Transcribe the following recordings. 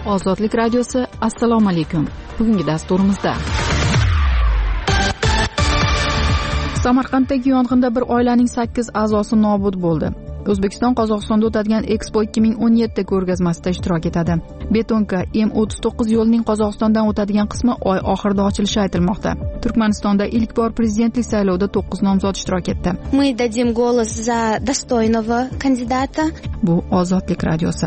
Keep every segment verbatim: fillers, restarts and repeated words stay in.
Ozodlik radiosi, assalomu alaykum. Bugungi dasturimizda Samarqanddagi yong'inda bir oilaning sakkiz a'zosi nobud bo'ldi. O'zbekiston Qozog'istonda o'tadigan Expo ikki ming o'n yetti ko'rgazmasida ishtirok etadi. Betonka M o'ttiz to'qqiz yo'lining Qozog'istondan o'tadigan qismi oy oxirida ochilishi aytilmoqda. Turkmanistonda ilk bor prezidentlik saylovida to'qqiz nomzod ishtirok etdi. Мы дадим голос за достойного кандидата. Bu Ozodlik radiosi.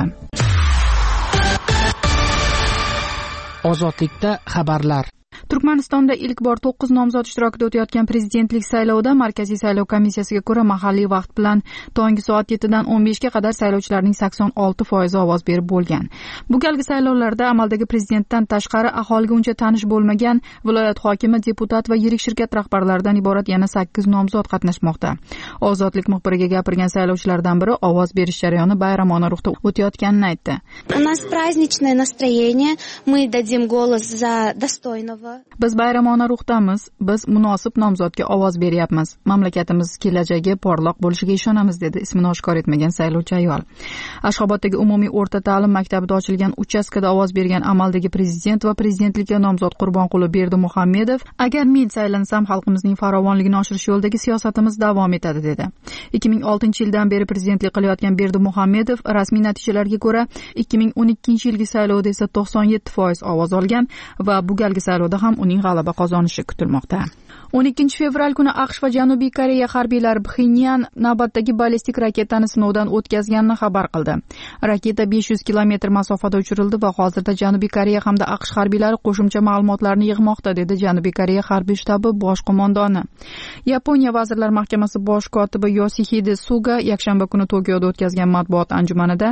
Ozodlikda xabarlar. Turkmanistonda ilk bor to'qqiz nomzod ishtirokida o'tayotgan prezidentlik saylovida Markaziy saylov komissiyasiga ko'ra mahalliy vaqt bilan tongi soat yettidan o'n beshga qadar saylovchilarning sakson olti foizi ovoz berib bo'lgan. Bu galgi saylovlarda amaldagi prezidentdan tashqari aholiga uncha tanish bo'lmagan viloyat hokimi, deputat va yirik shirkat rahbarlaridan iborat yana sakkiz nomzod qatnashmoqda. Ozodlik muxbiriga gapirgan saylovchilardan biri ovoz berish jarayoni bayramona ruhda o'tayotganini aytdi. У нас праздничное настроение. Мы дадим голос за достойного. Biz bayramona ruhdamiz, biz munosib nomzodga ovoz beryapmiz. Mamlakatimiz kelajagi porloq bo'lishiga ishonamiz, dedi ismini oshkor etmagan saylovchi ayol. Ashxoboddagi umumiy o'rta ta'lim maktabida ochilgan uchastkada ovoz bergan amaldagi prezident va prezidentlikka nomzod Qurbonquli Berdimuhamedov, agar men saylansam xalqimizning farovonligini oshirish yo'lidagi siyosatimiz davom etadi, dedi. ikki ming oltinchi yildan beri prezidentlik qilayotgan Berdimuhamedov rasmiy natijalarga ko'ra ikki ming o'n ikkinchi yilgi saylovda esa to'qson yetti foiz ovoz olgan va bu galgi saylovda ham uning g'alaba qozonishi kutilmoqda. o'n ikkinchi fevral kuni AQSh va Janubiy Koreya harbiylari Pxenyan navbatdagi ballistik raketani sinovdan o'tkazganini xabar qildi. Raketa besh yuz kilometr masofada uchirildi va hozirda Janubiy Koreya hamda AQSh harbiylari qo'shimcha ma'lumotlarni yig'moqda, dedi Janubiy Koreya harbiy shtabi bosh qo'mondoni. Yaponiya vazirlar mahkamasi bosh kotibi Yoshihide Suga yakshanba kuni Tokioda o'tkazgan matbuot anjumanida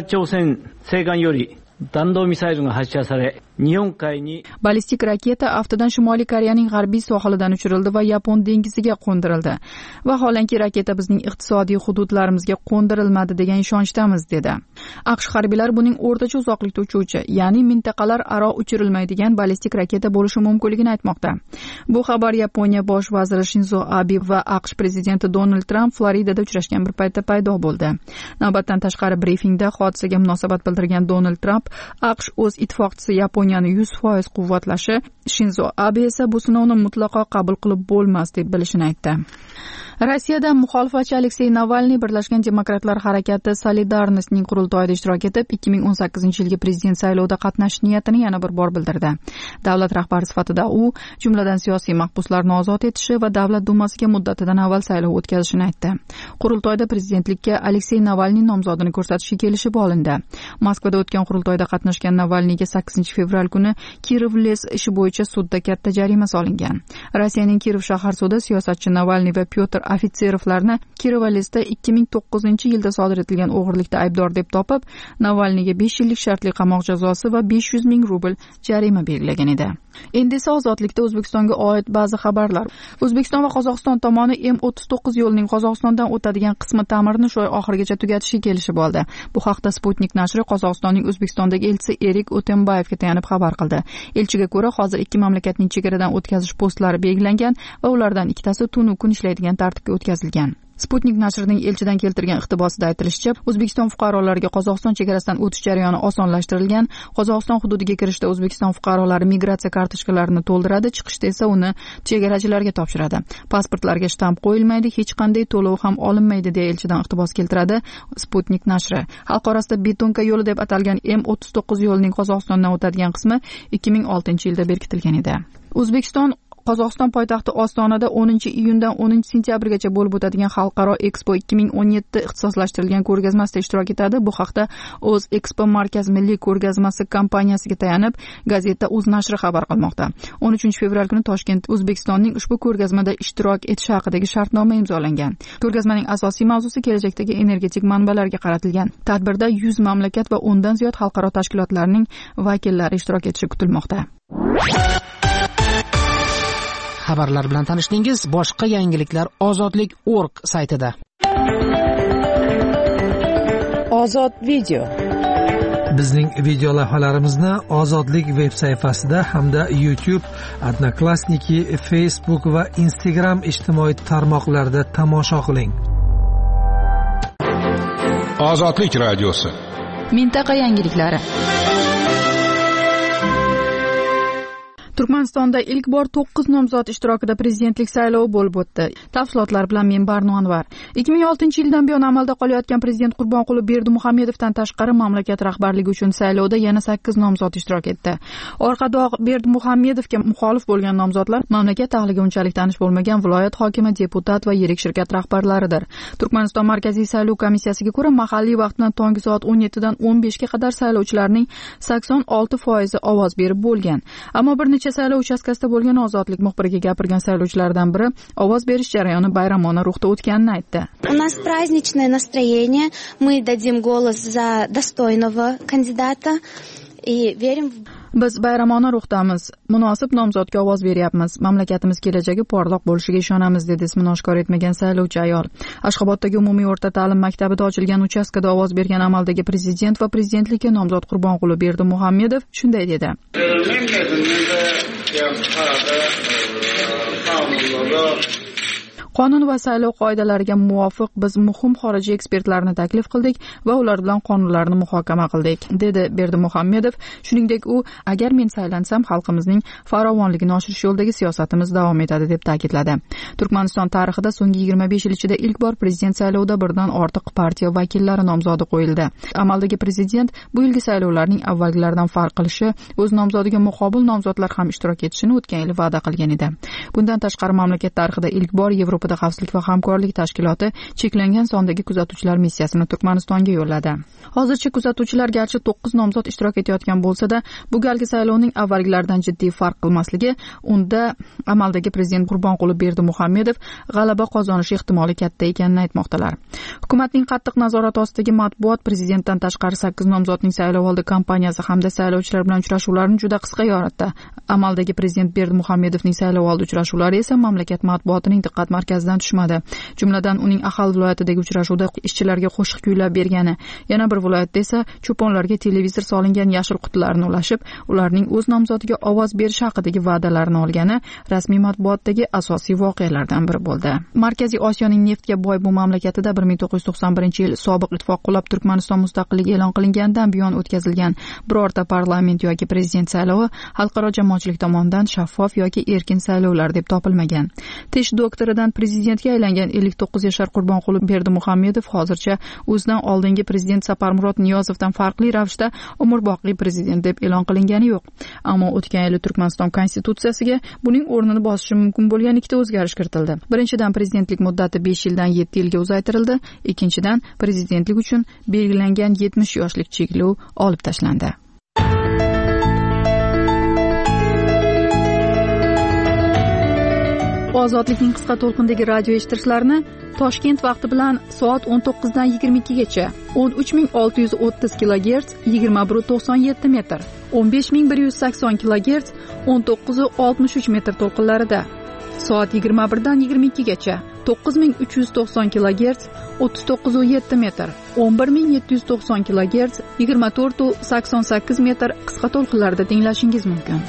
ballistik raketa aftidan Shimoliy Koreyaning g'arbiy sohilidan uchirildi va Yapon dengiziga qo'ndirildi. Vaholanki raketa bizning iqtisodiy hududlarimizga qo'ndirilmadi degan ishonchdamiz, dedi. AQSh harbiylari buning o'rtacha uzoqlikda uchuvchi, ya'ni mintaqalar aro uchirilmaydigan ballistik raketa bo'lishi mumkinligini aytmoqda. Bu xabar Yaponiya bosh vaziri Shinzo Abe va AQSh prezidenti Donald Trump Floridada uchrashgan bir paytda paydo bo'ldi. Navbatdan tashqari brifingda hodisaga munosabat bildirgan Donald Trump AQSh o'z ittifoqchisi Yaponiyani yuz foiz quvvatlashi, Shinzo Abe esa bu sinovni mutlaqo qabul qilib bo'lmas deb bilishini aytdi. Rossiyada muxolifatchi Aleksey Navalniy Birlashgan demokratlar harakati Solidarnostning qurultoyida ishtirok etib, ikki ming o'n sakkizinchi yilgi prezident saylovida qatnashish niyatini yana bir bor bildirdi. Davlat rahbari sifatida u, jumladan siyosiy mahbuslarni ozod etishi va davlat dumasiga muddatidan avval saylov o'tkazishini aytdi. Qurultoyda prezidentlikka Aleksey Navalniy nomzodini ko'rsatishga kelishib olindi. Moskvada o'tgan qurultoyda qatnashgan Navalniyga sakkizinchi fevral kuni Kirov-Les ishi bo'yicha sudda katta jarima solingan. Rossiyaning Kirov shahar sudi siyosatchi Navalniy va Pyotr Ofitserovlarni Kirov-Lesda ikki ming to'qqizinchi yilda sodir etilgan o'g'irlikda aybdor deb topib, Navalniyga besh yillik shartli qamoq jazosi va besh yuz ming rubl jarima belgilagan edi. Endi esa ozodlikda O'zbekistonga oid ba'zi xabarlar. O'zbekiston va Qozog'iston tomoni M o'ttiz to'qqiz yo'lining Qozog'istondan o'tadigan qismi ta'mirini shu oy oxirigacha tugatishga kelishib oldi. Bu haqda Sputnik nashri Qozog'istonning O'zbekistondagi elchisi Erik O'tenbayevga tayanib xabar qildi. Elchiga ko'ra, hozir ikki mamlakatning chegaradan o'tkazish postlari belgilangan va ulardan ikkitasi tunu kun ishlaydigan tartibga o'tkazilgan. Sputnik nashrining elchidan keltirgan iqtibosida aytilishicha, O'zbekiston fuqarolariga Qozog'iston chegarasidan o'tish jarayoni osonlashtirilgan. Qozog'iston hududiga kirishda O'zbekiston fuqarolari migratsiya kartochkalarini to'ldiradi, chiqishda esa uni chegarachilarga topshiradi. Pasportlarga shtamp qo'yilmaydi, hech qanday to'lov ham olinmaydi, deya elchidan iqtibos keltiradi Sputnik nashri. Xalq orasida Betonka yo'li deb atalgan M o'ttiz to'qqiz yo'lining Qozog'istondan o'tadigan qismi ikki ming oltinchi yilda berkitilgan edi. O'zbekiston Qozog'iston poytaxti Ostonada o'ninchi iyundan o'ninchi sentyabrgacha bo'lib o'tadigan Xalqaro Expo ikki ming o'n yetti ixtisoslashtirilgan ko'rgazmasida ishtirok etadi. Bu haqda O'z Expo Markaz milliy ko'rgazmasi kompaniyasiga tayanib, gazeta O'z nashri xabar qilmoqda. o'n uchinchi fevral kuni Toshkent O'zbekistonning ushbu ko'rgazmada ishtirok etishi haqidagi shartnoma imzolangan. Ko'rgazmaning asosiy mavzusi kelajakdagi energetik manbalarga qaratilgan. Tadbirda yuz mamlakat va o'ndan ziyod xalqaro tashkilotlarning vakillari ishtirok etishi kutilmoqda. Xabarlar bilan tanishdingiz. Boshqa yangiliklar ozodlik nokta org saytida. Ozod video. Bizning video lavhalarimizni Ozodlik veb sayfasida hamda YouTube, Odnoklassniki, Facebook va Instagram ijtimoiy tarmoqlarida tomosha qiling. Ozodlik radiosi. Mintaqa yangiliklari. Turkmanistonda ilk bor to'qqiz nomzod ishtirokida prezidentlik saylovi bo'lib o'tdi. Tafsilotlar bilan men Barno Anvar. ikki ming oltinchi yildan buyon amalda qolayotgan prezident Qurbonquli Berdimuhamedovdan tashqari mamlakat rahbarligi uchun saylovda yana sakkiz nomzod ishtirok etdi. Orqada Berdimuhamedovga muxolif bo'lgan nomzodlar mamlakat ahliga unchalik tanish bo'lmagan viloyat hokimi, deputat va yirik shirkat rahbarlaridir. Turkmaniston Markaziy saylov komissiyasiga ko'ra, mahalliy vaqt bilan tongi soat o'n yettidan o'n beshga qadar saylovchilarning sakson olti foizi ovoz berib bo'lgan. Ammo bir necha saylov uchastkasida bo'lgan Ozodlik muxbiriga gapirgan saylovchilardan biri ovoz berish jarayoni bayramona ruhda o'tganini aytdi. У нас праздничное настроение. Мы дадим голос за достойного кандидата и верим в Biz bayramona ruhdamiz, munosib nomzodga ovoz beryapmiz. Mamlakatimiz kelajagi porloq bo'lishiga ishonamiz, dedi ismini oshkor etmagan saylovchi ayol. Ashxoboddagi umumiy o'rta ta'lim maktabida ochilgan uchastkada ovoz bergan amaldagi prezident va prezidentlikka nomzod Qurbonquli Berdimuhamedov shunday dedi. Qonun va saylov qoidalariga muvofiq biz muhim xorijiy ekspertlarni taklif qildik va ular bilan qonunlarni muhokama qildik, dedi Berdimuhamedov. Shuningdek, u agar men saylansam xalqimizning farovonligini oshirish yo'lidagi siyosatimiz davom etadi deb ta'kidladi. Turkmaniston tarixida so'nggi yigirma besh yil ichida ilk bor prezident saylovida birdan ortiq partiya vakillari nomzodi qo'yildi. Amaldagi prezident bu yilgi saylovlarning avvalgilaridan farq qilishi, o'z nomzodiga muqobil nomzodlar ham ishtirok etishini o'tgan yil va'da qilgan edi. Bundan tashqari mamlakat tarixida ilk bor Yevropa xavfsizlik va hamkorlik tashkiloti cheklangan sondagi kuzatuvchilar missiyasini Turkmanistonga yo'lladi. Hozircha kuzatuvchilar garchi to'qqiz nomzod ishtirok etayotgan bo'lsa-da, bu galgi saylovning avvalgilaridan jiddiy farq qilmasligi, unda amaldagi prezident Qurbonquli Berdimuhamedov g'alaba qozonishi ehtimoli katta ekanini aytmoqdalar. Hukumatning qattiq nazorati ostidagi matbuot prezidentdan tashqari sakkiz nomzodning saylovoldi kampaniyasi hamda saylovchilar bilan uchrashuvlarini juda qisqa yoritdi. Amaldagi prezident Berdimuhamedovning saylovoldi uchrashuvlari esa mamlakat matbuotining diqqat markazidan tushmadi. Jumladan uning Ahal viloyatidagi uchrashuvda ishchilarga qo'shiq kuylab bergani, yana bir viloyatda esa cho'ponlarga televizor solingan yashil qutilarni ulashib, ularning o'z nomzodiga ovoz berish haqidagi va'dalarini olgani rasmiy matbuotdagi asosiy voqealardan biri bo'ldi. Markaziy Osiyoning neftga boy bu mamlakatida bir ming to'qqiz yuz to'qson birinchi yil sobiq ittifoq qulab Turkmaniston mustaqilligi e'lon qilinganidan buyon o'tkazilgan birorta parlament yoki prezident saylovi xalqaro jamoatchilik tomonidan shaffof yoki erkin saylovlar deb topilmagan. Tish doktoridan prezidentga aylangan ellik to'qqiz yashar Qurbonquli Berdimuhamedov hozircha o'zidan oldingi prezident Saparmurod Niyozovdan farqli ravishda umrboqiy prezident deb e'lon qilingani yo'q. Ammo o'tgan yili Turkmaniston konstitutsiyasiga buning o'rnini bosishi mumkin bo'lgan ikkita o'zgarish kiritildi. Birinchidan, prezidentlik muddati besh yildan yetti yilga uzaytirildi. Ikkinchidan, prezidentlik uchun belgilangan yetmish yoshlik cheklov olib tashlandi. Ozodlikning qisqa to'lqindagi radio eshittirishlarni Toshkent vaqti bilan soat o'n to'qqizdan yigirma ikkigacha o'n uch ming olti yuz o'ttiz kilogerts yigirma bir nuqta to'qson yetti metr, o'n besh ming bir yuz sakson kilogerts o'n to'qqiz nuqta oltmish uch metr to'lqinlarida, soat yigirma birdan yigirma ikkigacha to'qqiz ming uch yuz to'qson kilogerts o'ttiz to'qqiz nuqta yetti metr, o'n bir ming yetti yuz to'qson kilogerts yigirma to'rt nuqta sakson sakkiz metr qisqa to'lqinlarda tinglashingiz mumkin.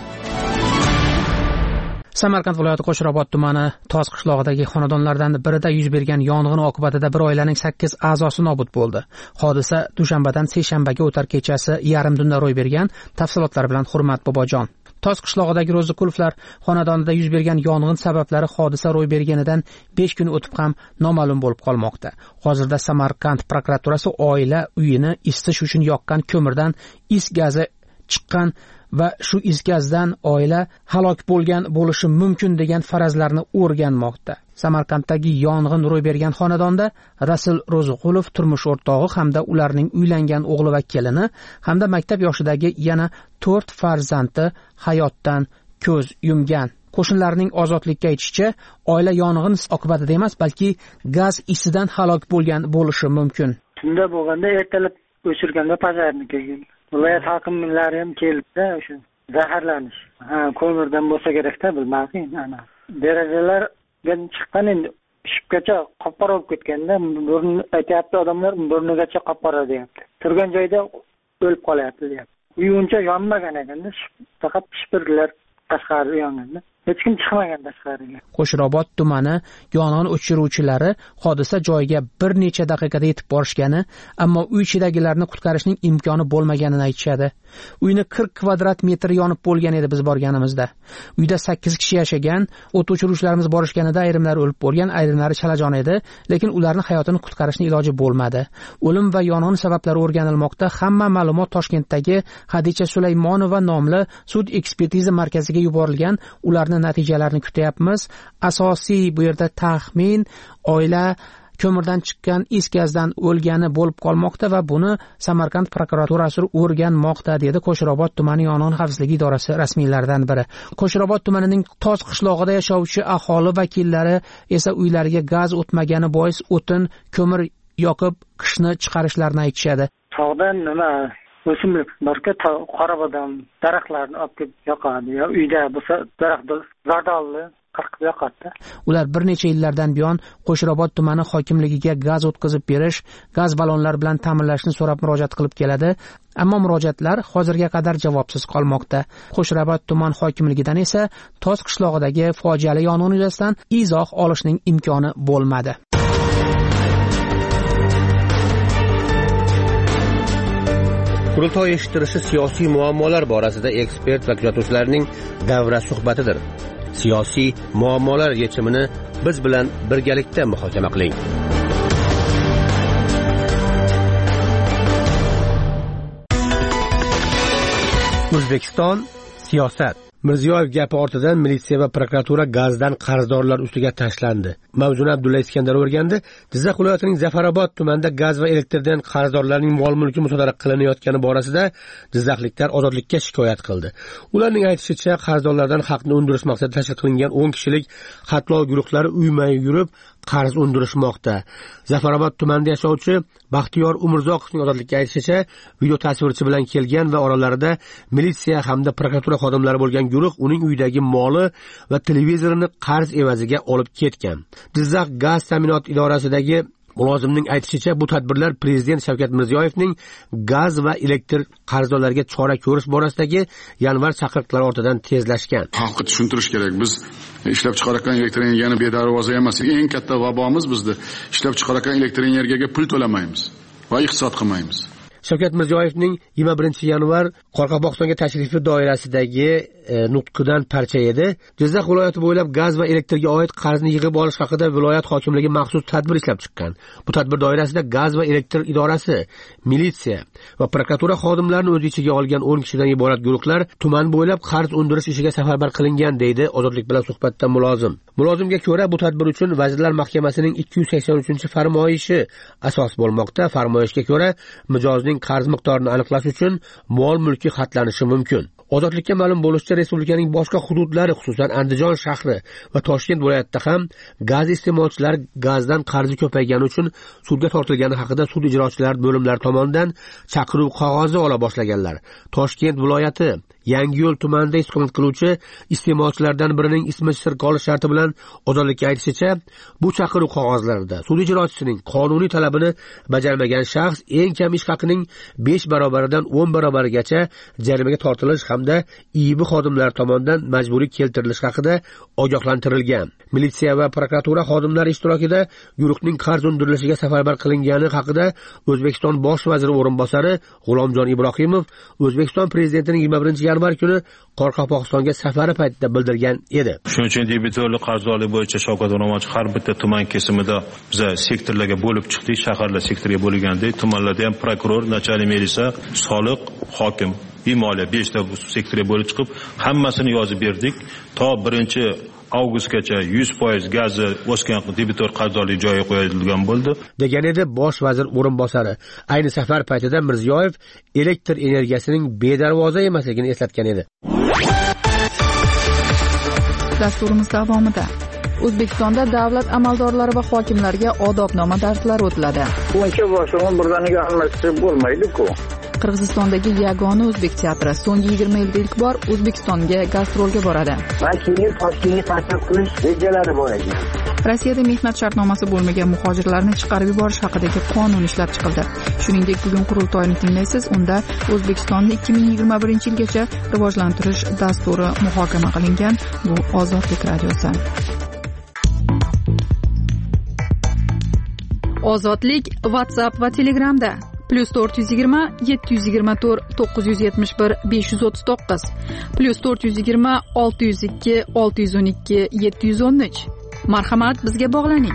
Samarqand viloyati Qo'shrobod tumani Toz qishlog'idagi xonadonlardan birida yuz bergan yong'in oqibatida bir oilaning sakkiz a'zosi nobud bo'ldi. Hodisa dushanbadan seshanbaga o'tar kechasi yarim tunda ro'y bergan. Tafsilotlar bilan Hurmat Bobojon. Toz qishlog'idagi Ro'ziqulovlar xonadonida yuz bergan yong'in sabablari hodisa ro'y berganidan besh kun o'tib ham noma'lum bo'lib qolmoqda. Hozirda Samarqand prokuraturasi oila uyini isitish uchun yoqqan ko'mirdan is gazi chiqqan va shu is gazdan oila halok bo'lgan bo'lishi mumkin degan farazlarni o'rganmoqda. Samarqanddagi yong'in ro'y bergan xonadonda Rasul Ro'ziqulov turmush o'rtog'i hamda ularning uylangan o'g'li va kelini hamda maktab yoshidagi yana to'rt farzandi hayotdan ko'z yumgan. Qo'shnilarning Ozodlikka aytishicha, oila yong'in oqibatida emas, balki gaz isidan halok bo'lgan bo'lishi mumkin. Shunda bo'lganda ertalab o'chirganda pazarni kelgan. Viloyat hokimlari ham keldi, o'sha zaharlanish. Ha, ko'mirdan bo'lsa kerak-da, bilmadim. Ana. Derazalardan chiqqan endi shipgacha qop-qora bo'lib ketganda, burun aytayapti odamlar, burnigacha qop-qora deyapti. Turgan joyda o'lib qolyapti deyapti. Uy uncha yonmagan ekanda, faqat shipirlar tashqari yonganda. hech kim chiqmagan tashqariga. Qo'shrobod tumani yong'in o'chiruvchilari hodisa joyiga bir necha daqiqada yetib borishgani, ammo uy ichidagilarni qutqarishning imkoni bo'lmaganini aytishadi. Uyni qirq kvadrat metr yonib bo'lgan edi biz borganimizda. Uyda sakkiz kishi yashagan, o't o'chiruvchilarimiz borishganida ayrimlari o'lib bo'lgan, ayrimlari chalajon edi, lekin ularning hayotini qutqarishning iloji bo'lmadi. O'lim va yong'in sabablari o'rganilmoqda. Hamma ma'lumot Toshkentdagi Hadicha Sulaymonova nomli sud ekspertiza markaziga yuborilgan. Ularning natijalarini kutyapmiz. Asosiy bu yerda taxmin oila ko'mirdan chiqqan is gazdan o'lgani bo'lib qolmoqda va buni Samarqand prokuraturasi o'rganmoqda, dedi Qo'shrobod tumani yong'in xavfsizligi idorasi rasmiylaridan biri. Qo'shrobod tumanining Toz qishlog'ida yashovchi aholi vakillari esa uylariga gaz o'tmagani bois o'tin, ko'mir yoqib qishni chiqarishlarini aytishadi. Tog'dan nima o'simlik borki, qora bodom daraxtlarni olib kelib yoqadi. Yo uyda bo'lsa daraxt zardolni qirqib yoqadi. Ular bir necha yillardan buyon Qo'shrobod tumani hokimligiga gaz o'tkazib berish, gaz ballonlar bilan ta'minlashni so'rab murojaat qilib keladi. Ammo murojaatlar hozirga qadar javobsiz qolmoqda. Qo'shrobod tuman hokimligidan esa Toz qishlog'idagi fojiali yong'in yuzasidan izoh olishning imkoni bo'lmadi. Qurultoy eshittirishi siyosiy muammolar borasida ekspert va kuzatuvchilarning davra suhbatidir. Siyosiy muammolar yechimini biz bilan birgalikda muhokama qiling. O'zbekiston siyosat. Mirziyoyev gapi ortidan militsiya va prokuratura gazdan qarzdorlar ustiga tashlandi. Mavzuni Abdulla Iskandar o'rgandi. Jizzax viloyatining Zafarobod tumanida gaz va elektrdan qarzdorlarning mol-mulki musodara qilinayotgani borasida jizzaxliklar ozodlikka shikoyat qildi. Ularning aytishicha, qarzdorlardan haqni undirish maqsadida tashkil qilingan o'n kishilik xatlov guruhlari uyma-uy yurib qarz undirishmoqda. Zafarobod tumanida yashovchi Baxtiyor Umurzoqovning ozodlikka aytishicha, video tasvirchi bilan kelgan va oralarida militsiya hamda prokuratura xodimlari bo'lgan guruh uning uydagi moli va televizorini qarz evaziga olib ketgan. Jizzax gaz ta'minot idorasidagi mulozimning aytishicha, bu tadbirlar prezident Shavkat Mirziyoyevning gaz va elektr qarzdorlarga chora ko'rish borasidagi yanvar chaqiriqlari ortidan tezlashgan. Xalqqa tushuntirish kerak. Biz ishlab chiqarayotgan elektr energiyani bedarvoza emas. Eng katta vabomiz bizda ishlab chiqarayotgan elektr energiyaga pul to'lamaymiz va iqtisod qilmaymiz. Shavkat Mirziyoyevning yigirma birinchi yanvar Qoraqalpog'istonga tashrifi doirasidagi e, nutqidan parcha edi. Jizzax viloyati bo'ylab gaz va elektrga oid qarzni yig'ib olish haqida viloyat hokimligi maxsus tadbir ishlab chiqqan. Bu tadbir doirasida gaz va elektr idorasi, militsiya va prokuratura xodimlarini o'z ichiga olgan o'n kishidan iborat guruhlar tuman bo'ylab qarz undirish ishiga safarbar qilingan, deydi Ozodlik bilan suhbatda mulozim. Mulozimga ko'ra, bu tadbir uchun Vazirlar Mahkamasining ikki yuz sakson uchinchi farmoyishi asos bo'lmoqda. Farmoyishga ko'ra, mijozning qarz miqdorini aniqlash uchun mol-mulki xatlanishi mumkin. Ozodlikka ma'lum bo'lishicha, respublikaning boshqa hududlari, xususan Andijon shahri va Toshkent viloyatida ham gaz iste'molchilari gazdan qarzi ko'paygani uchun sudga tortilgani haqida sud ijrochilar bo'limlari tomonidan chaqiruv qog'ozi ola boshlaganlar. Toshkent viloyati Yangiyo'l tumanida istiqomat qiluvchi iste'molchilardan birining ismi sir qolish sharti bilan Ozodlikka aytishicha, bu chaqiruv qog'ozlarida sud ijrochisining qonuniy talabini bajarmagan shaxs eng kam ish haqining besh barobaridan o'n barobarigacha jarimaga tortilish hamda I I B xodimlari tomonidan majburiy keltirilish haqida ogohlantirilgan. Militsiya va prokuratura xodimlari ishtirokida guruhning qarz undirilishiga safarbar qilingani haqida O'zbekiston bosh vaziri o'rinbosari G'ulomjon Ibrohimov O'zbekiston prezidentining yigirma birinchi yanvar kuni Qoraqalpog'istonga safari paytida bildirgan edi. Shuning uchun debitorlik qarzdorlik bo'yicha Shavkat O'rmonchi har bitta tuman kesimida biz sektorlarga bo'lib chiqdik, shaharlar sektorga bo'lgandek, tumanlarda ham prokuror, nachalnik militsiya, soliq, hokim, moliya beshta sektorga bo'lib chiqib, hammasini yozib berdik. To birinchi avgustgacha yuz foiz gazi o'sgan debitor qarzdorlik joyiga qo'yilgan bo'ldi, degan edi bosh vazir o'rinbosari. Ayni safar paytida Mirziyoyev elektr energiyasining bedarvoza emasligini eslatgan edi. Dasturimiz davomida O'zbekistonda davlat amaldorlari va hokimlarga odobnoma darslari o'tiladi. Buncha boshlig'ini birdaniga almashtirib bo'lmaydi-ku. Qirg'izistondagi yagona o'zbek teatri so'nggi yigirma yilda ilk bor O'zbekistonga gastrolga boradi. Va keyin Toshkentga tashrif qilish rejalari bor ekan. Rossiyada mehnat shartnomasi bo'lmagan muhojirlarni chiqarib yuborish haqidagi qonun ishlab chiqildi. Shuningdek, bugun qurultoyni tinglaysiz. Unda O'zbekistonni ikki ming yigirma birinchi yilgacha rivojlantirish dasturi muhokama qilingan. Bu Ozodlik radiosi. Ozodlik WhatsApp va Telegramda plus to'rt yuz yigirma yetti yuz yigirma to'rt to'qqiz yuz yetmish bir besh yuz o'ttiz to'qqiz plus to'rt yuz yigirma olti yuz ikki olti yuz o'n ikki yetti yuz o'n uch. Marhamat, bizga bog'laning.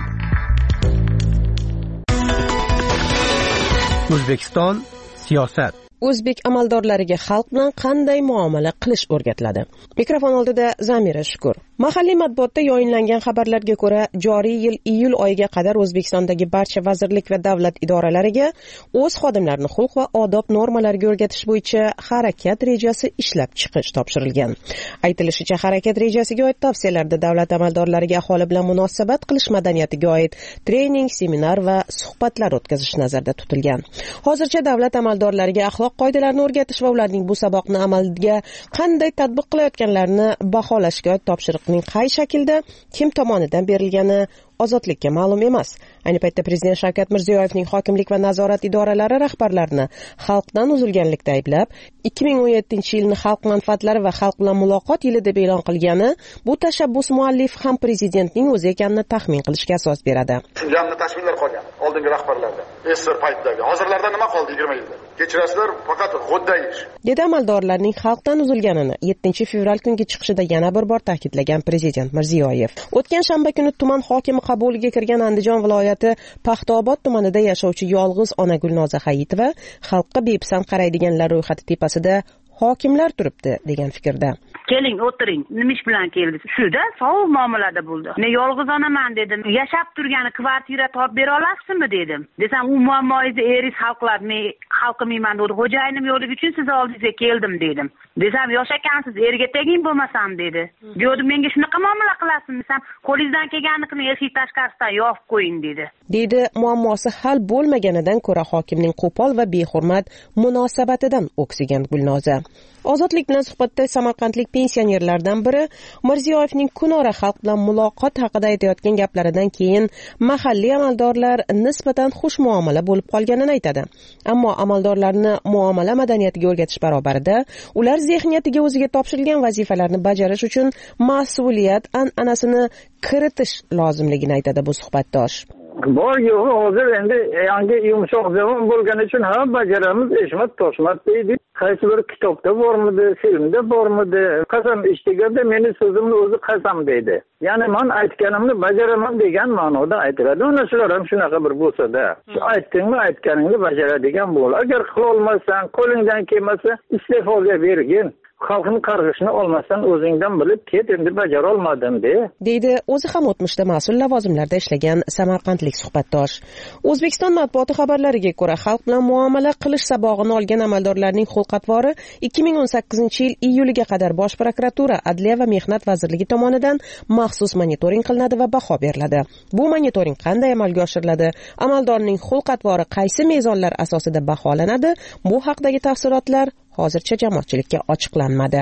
O'zbekiston siyosat. O'zbek amaldorlariga xalq bilan qanday muomala qilish o'rgatiladi? Mikrofon oldida Zamira Shukur. Mahalliy matbuotda yoyinlangan xabarlarga ko'ra, joriy yil iyul oyiga qadar O'zbekistondagi barcha vazirlik va davlat idoralariga o'z xodimlarini xulq va odob normalariga o'rgatish bo'yicha harakat rejasi ishlab chiqish topshirilgan. Aytilishicha, harakat rejasiga oid tavsiyalarda davlat amaldorlariga aholi bilan munosabat qilish madaniyatiga oid trening, seminar va suhbatlar o'tkazish nazarda tutilgan. Hozircha davlat amaldorlariga axloq qoidalarini o'rgatish va ularning bu saboqni amalga qanday tatbiq qilayotganlarini baholashga oid topshiriqning qay shaklda, kim tomonidan berilgani Ozodlikka ma'lum emas. Ayni paytda Prezident Shavkat Mirziyoyevning hokimlik va nazorat idoralari rahbarlarini xalqdan uzilganlikda ayblab, ikki ming o'n yettinchi yilni xalq manfaatlari va xalq bilan muloqot yili deb e'lon qilgani bu tashabbus muallif ham prezidentning o'zi ekanini taxmin qilishga asos beradi. Shunday tashkillar qolgan oldingi rahbarlarda. Esir paytdagi. Hozirlarda nima qoldi yigirma yilda? Kechirasizlar, faqat g'odda ish. Dedi amaldorlarning xalqdan uzilganini yettinchi fevral kungi chiqishida yana bir bor ta'kidlagan Prezident Mirziyoyev. O'tgan shanba kuni tuman hokimi qabuliga kirgan Andijon viloyati Paxtaobod tumanida yashovchi yolg'iz ona Gulnoza Hayitova xalqqa bepisand qaraydiganlar ro'yxati tepasida hokimlar turibdi degan fikrda. Keling, o'tiring. Nima ish bilan keldi? Shuda sovuq muomalada bo'ldi. Men yolg'iz onaman dedim. Yashab turgani kvartira topib bera olasizmi dedim. Desam, u muammoingizni eringiz hal qiladi. Men hal qilmayman dedi. Xo'jayinim yo'qligi uchun siz oldingizga keldim dedim. Desam, yosh ekansiz, erga teging bo'lmasam dedi. Dedim, menga shunaqa muomala qilasizmi? Desam, qo'lingizdan kelganini qiling, eshik tashqarisidan yopib qo'ying dedi. Dedi, muammosi hal bo'lmaganidan ko'ra hokimning qo'pol va behurmat munosabatidan o'ksigan Gulnoza. Ozodlik bilan suhbatda samarqandlik pensionerlardan biri Mirziyoyevning kunora xalq bilan muloqot haqida aytayotgan gaplaridan keyin mahalliy amaldorlar nisbatan xush muomala bo'lib qolganini aytadi. Ammo amaldorlarni muomala madaniyatiga o'rgatish barobarida ular zehniyatiga o'ziga topshirilgan vazifalarni bajarish uchun mas'uliyat an'anasini kiritish lozimligini aytadi bu suhbatdosh. Bor yo'q, hozir endi yangi yumshoq zamon bo'lgani uchun ha bajaramiz, Eshmat Toshmat deydi. Qaysi bir kitobda bormidi, filmda bormidi? Qasam ichtiganda meni so'zimni o'zi qasam deydi. Ya'ni men aytganimni bajaraman degan ma'noda aytiladi. Uni shular ham shunaqa bir bo'lsa-da, aytdingmi, aytganingni bajaradigan bo'l. Agar qila olmassan, qo'lingdan kelmasa, iste'foga bergin. Xalqning qarg'ishini olmasdan o'zingdan bilib ket, endi bajara olmadim de. Deydi o'zi ham o'tmishda mas'ul lavozimlarda ishlagan samarqandlik suhbatdosh. O'zbekiston matbuoti xabarlariga ko'ra, xalq bilan muomala qilish sabog'ini olgan amaldorlarning xulq-atvori ikki ming o'n sakkizinchi yil iyuliga qadar Bosh prokuratura, Adliya va Mehnat vazirligi tomonidan maxsus monitoring qilinadi va baho beriladi. Bu monitoring qanday amalga oshiriladi? Amaldorning xulq-atvori qaysi mezonlar asosida baholanadi? Bu haqdagi tafsilotlar hozircha jamoatchilikka ochiqlanmadi.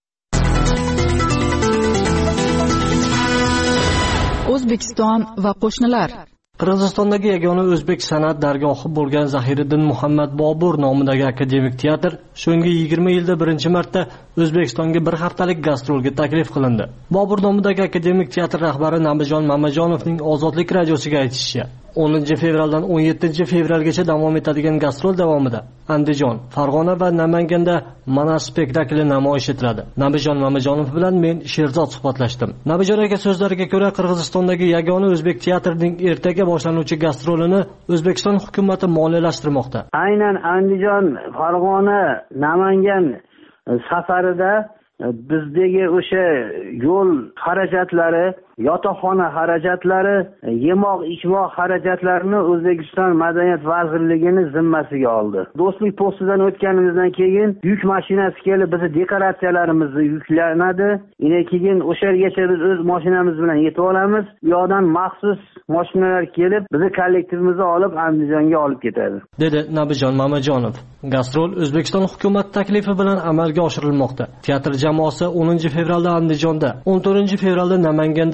O'zbekiston va qo'shnilar. Qirg'izistondagi yagona o'zbek san'at dargohi bo'lgan Zahiriddin Muhammad Bobur nomidagi akademik teatr so'nggi yigirma yilda birinchi marta O'zbekistonga bir haftalik gastrolga taklif qilindi. Bobur nomidagi akademik teatr rahbari Nabijon Mamajonovning Ozodlik radiosiga aytishicha, o'ninchi fevraldan o'n yettinchi fevralgacha davom etadigan gastrol davomida Andijon, Farg'ona va Namanganda mana spektakli namoyish etiladi. Nabijon Mamajonov bilan men Sherzod suhbatlashdim. Nabijon aka so'zlariga ko'ra, Qirg'izistondagi yagona o'zbek teatrining ertaga boshlanuvchi gastrolini O'zbekiston hukumatı moliyalashtirmoqda. Aynan Andijon, Farg'ona, Namangan safarida bizdagi o'sha yo'l xarajatlari, yotoqxona xarajatlari, yemoq ichmoq xarajatlarini O'zbekiston Madaniyat vazirligining zimmasiga oldi. Do'stlik postidan o'tganimizdan keyin yuk mashinasi kelib bizni dekoratsiyalarimizni yuklanadi. Ine keyin o'sha yergacha biz o'z mashinamiz bilan yetib olamiz. Bu yoqdan maxsus mashinalar kelib bizni kollektivimizni olib Andijonga olib ketadi, dedi Nabijon Mamajonov. Gastrol O'zbekiston hukumat taklifi bilan amalga oshirilmoqda. Teatr jamoasi o'ninchi fevralda Andijonda, o'n to'rtinchi fevralda Namanganda,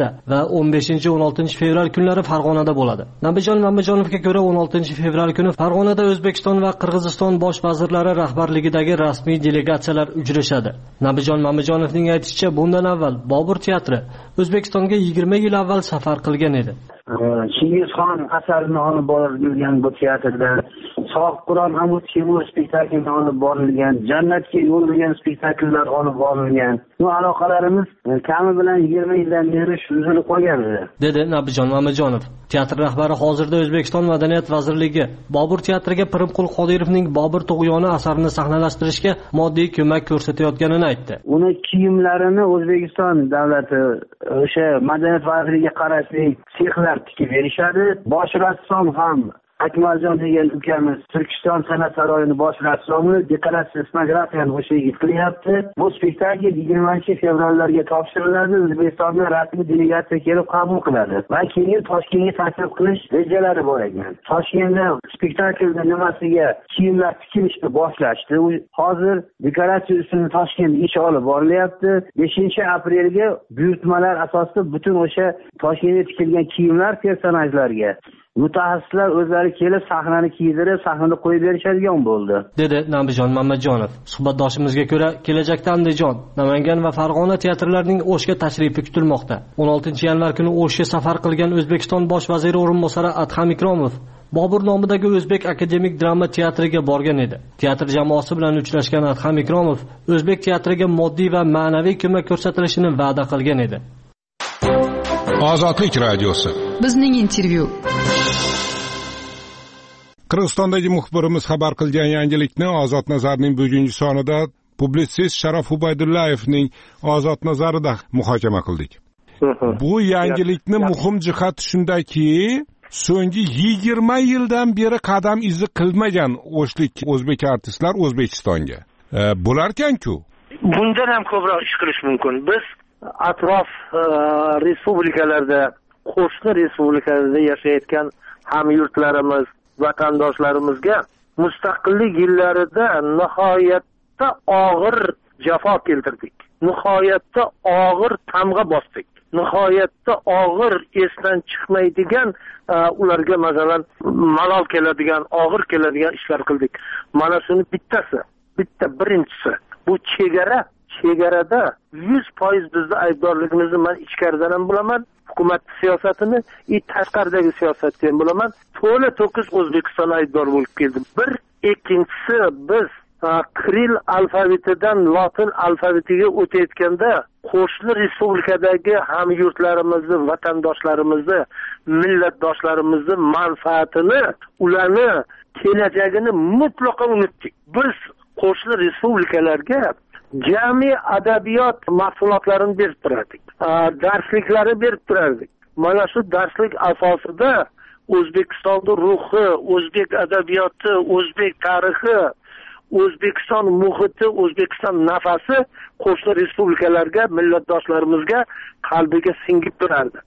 va o'n beshinchi o'n oltinchi fevral kunlari Farg'onada bo'ladi. Nabijon Mamajonovga ko'ra o'n oltinchi fevral kuni Farg'onada O'zbekiston va Qirg'iziston bosh vazirlari rahbarligidagi rasmiy delegatsiyalar uchrashadi. Nabijon Mamajonovning aytishicha, bundan avval Bobur teatri O'zbekistonga yigirma yil avval safar qilgan edi. Chingizxon asarini olib borilgan bu teatrda Sof Qur'on Hamud Timur spektaklini olib borilgan, Jannatga yo'l degan spektakllar olib borilgan. Bu aloqalarimiz kami bilan yigirma yildan beri suzilib qolgan edi, dedi Nabijon Mamajonov. Teatr rahbari hozirda O'zbekiston Madaniyat vazirligi Bobur teatriga Pirimqul Qodirovning Bobur tug'yoni asarini sahnalashtirishga moddiy ko'mak ko'rsatayotganini aytdi. Uni kiyimlarini O'zbekiston davlati o'sha Madaniyat vazirligiga qarashli sexlar tikib berishadi. Bosh rassom ham Akmaljon degan ukamiz Turkiston san'at saroyini bosh rassomi, dekoratsiya ssenografiyani o'sha yigit qilyapti. Bu spektakl yigirmanchi fevrallarga topshiriladi. O'zbekistonda rasmiy delegatsiya kelib qabul qiladi va keyin Toshkentga taklif qilish rejalari bor ekan. Toshkentda spektaklda nimasiga kiyimlar tikilishni boshlashdi. Hozir dekoratsiya ustuni Toshkentga ish olib borilyapti. beshinchi aprelga buyurtmalar asosida butun o'sha Toshkentga tikilgan kiyimlar personajlarga mutaxassislar o'zlari kelib sahnani kiydirib, sahnada qo'yib berishadigan bo'ldi, dedi Nabijon Mamajonov. Suhbatdoshimizga ko'ra, kelajakda Andijon, Namangan va Farg'ona teatrlarining O'shga tashrifi kutilmoqda. o'n oltinchi yanvar kuni O'shga safar qilgan O'zbekiston bosh vaziri o'rinbosari Adham Ikromov Bobur nomidagi O'zbek akademik drama teatriga borgan edi. Teatr jamoasi bilan uchrashgan Adham Ikromov O'zbek teatriga moddiy va ma'naviy ko'mak ko'rsatilishini va'da qilgan edi. Ozodlik radiosi. Bizning intervyu. Qirg'izistondagi muxbirimiz xabar qilgan yangilikni Ozod Nazarning bugungi sonida publitsist Sharof Ubaydullayevning Ozod Nazarida muhokama qildik. Bu yangilikni muhim jihati shundaki, so'nggi yigirma yildan beri qadam izi qilmagan o'shlik o'zbek artistlar O'zbekistonga e, bo'larkan-ku. Bundan ham ko'proq ish qilish mumkin. Biz atrof e, respublikalarda, qo'shni respublikalarda yashayotgan hamyurtlarimiz, vatandoshlarimizga mustaqillik yillarida nihoyatda og'ir jafo keltirdik. Nihoyatda og'ir tamg'a bosdik. Nihoyatda og'ir esdan chiqmaydigan ularga masalan malol keladigan, og'ir keladigan ishlar qildik. Mana shuni bittasi, bitta birinchisi bu chegara. Chegarada yuz foiz bizni aybdorligimizni men ichkaridan ham bilaman, hukumat siyosatini, i tashqaridagi siyosatni ham bilaman. To'la to'kis O'zbekiston aybdor bo'lib keldi. Bir, ikkinchisi biz Kiril alfavitidan Lotin alfavitiga o'tayotganda qo'shni respublikadagi hamyurtlarimizni, vatandoshlarimizni, millatdoshlarimizni manfaatini, ularni kelajagini mutlaqo unutdik. Biz qo'shni respublikalarga jami adabiyot mahsulotlarini berib turardik. Darsliklari berib turardik. Mana shu darslik asosida O'zbekistonning ruhi, o'zbek adabiyoti, o'zbek tarixi, O'zbekiston muhiti, O'zbekiston nafasi qo'shni respublikalarga, millatdoshlarimizga qalbiga singib turardi.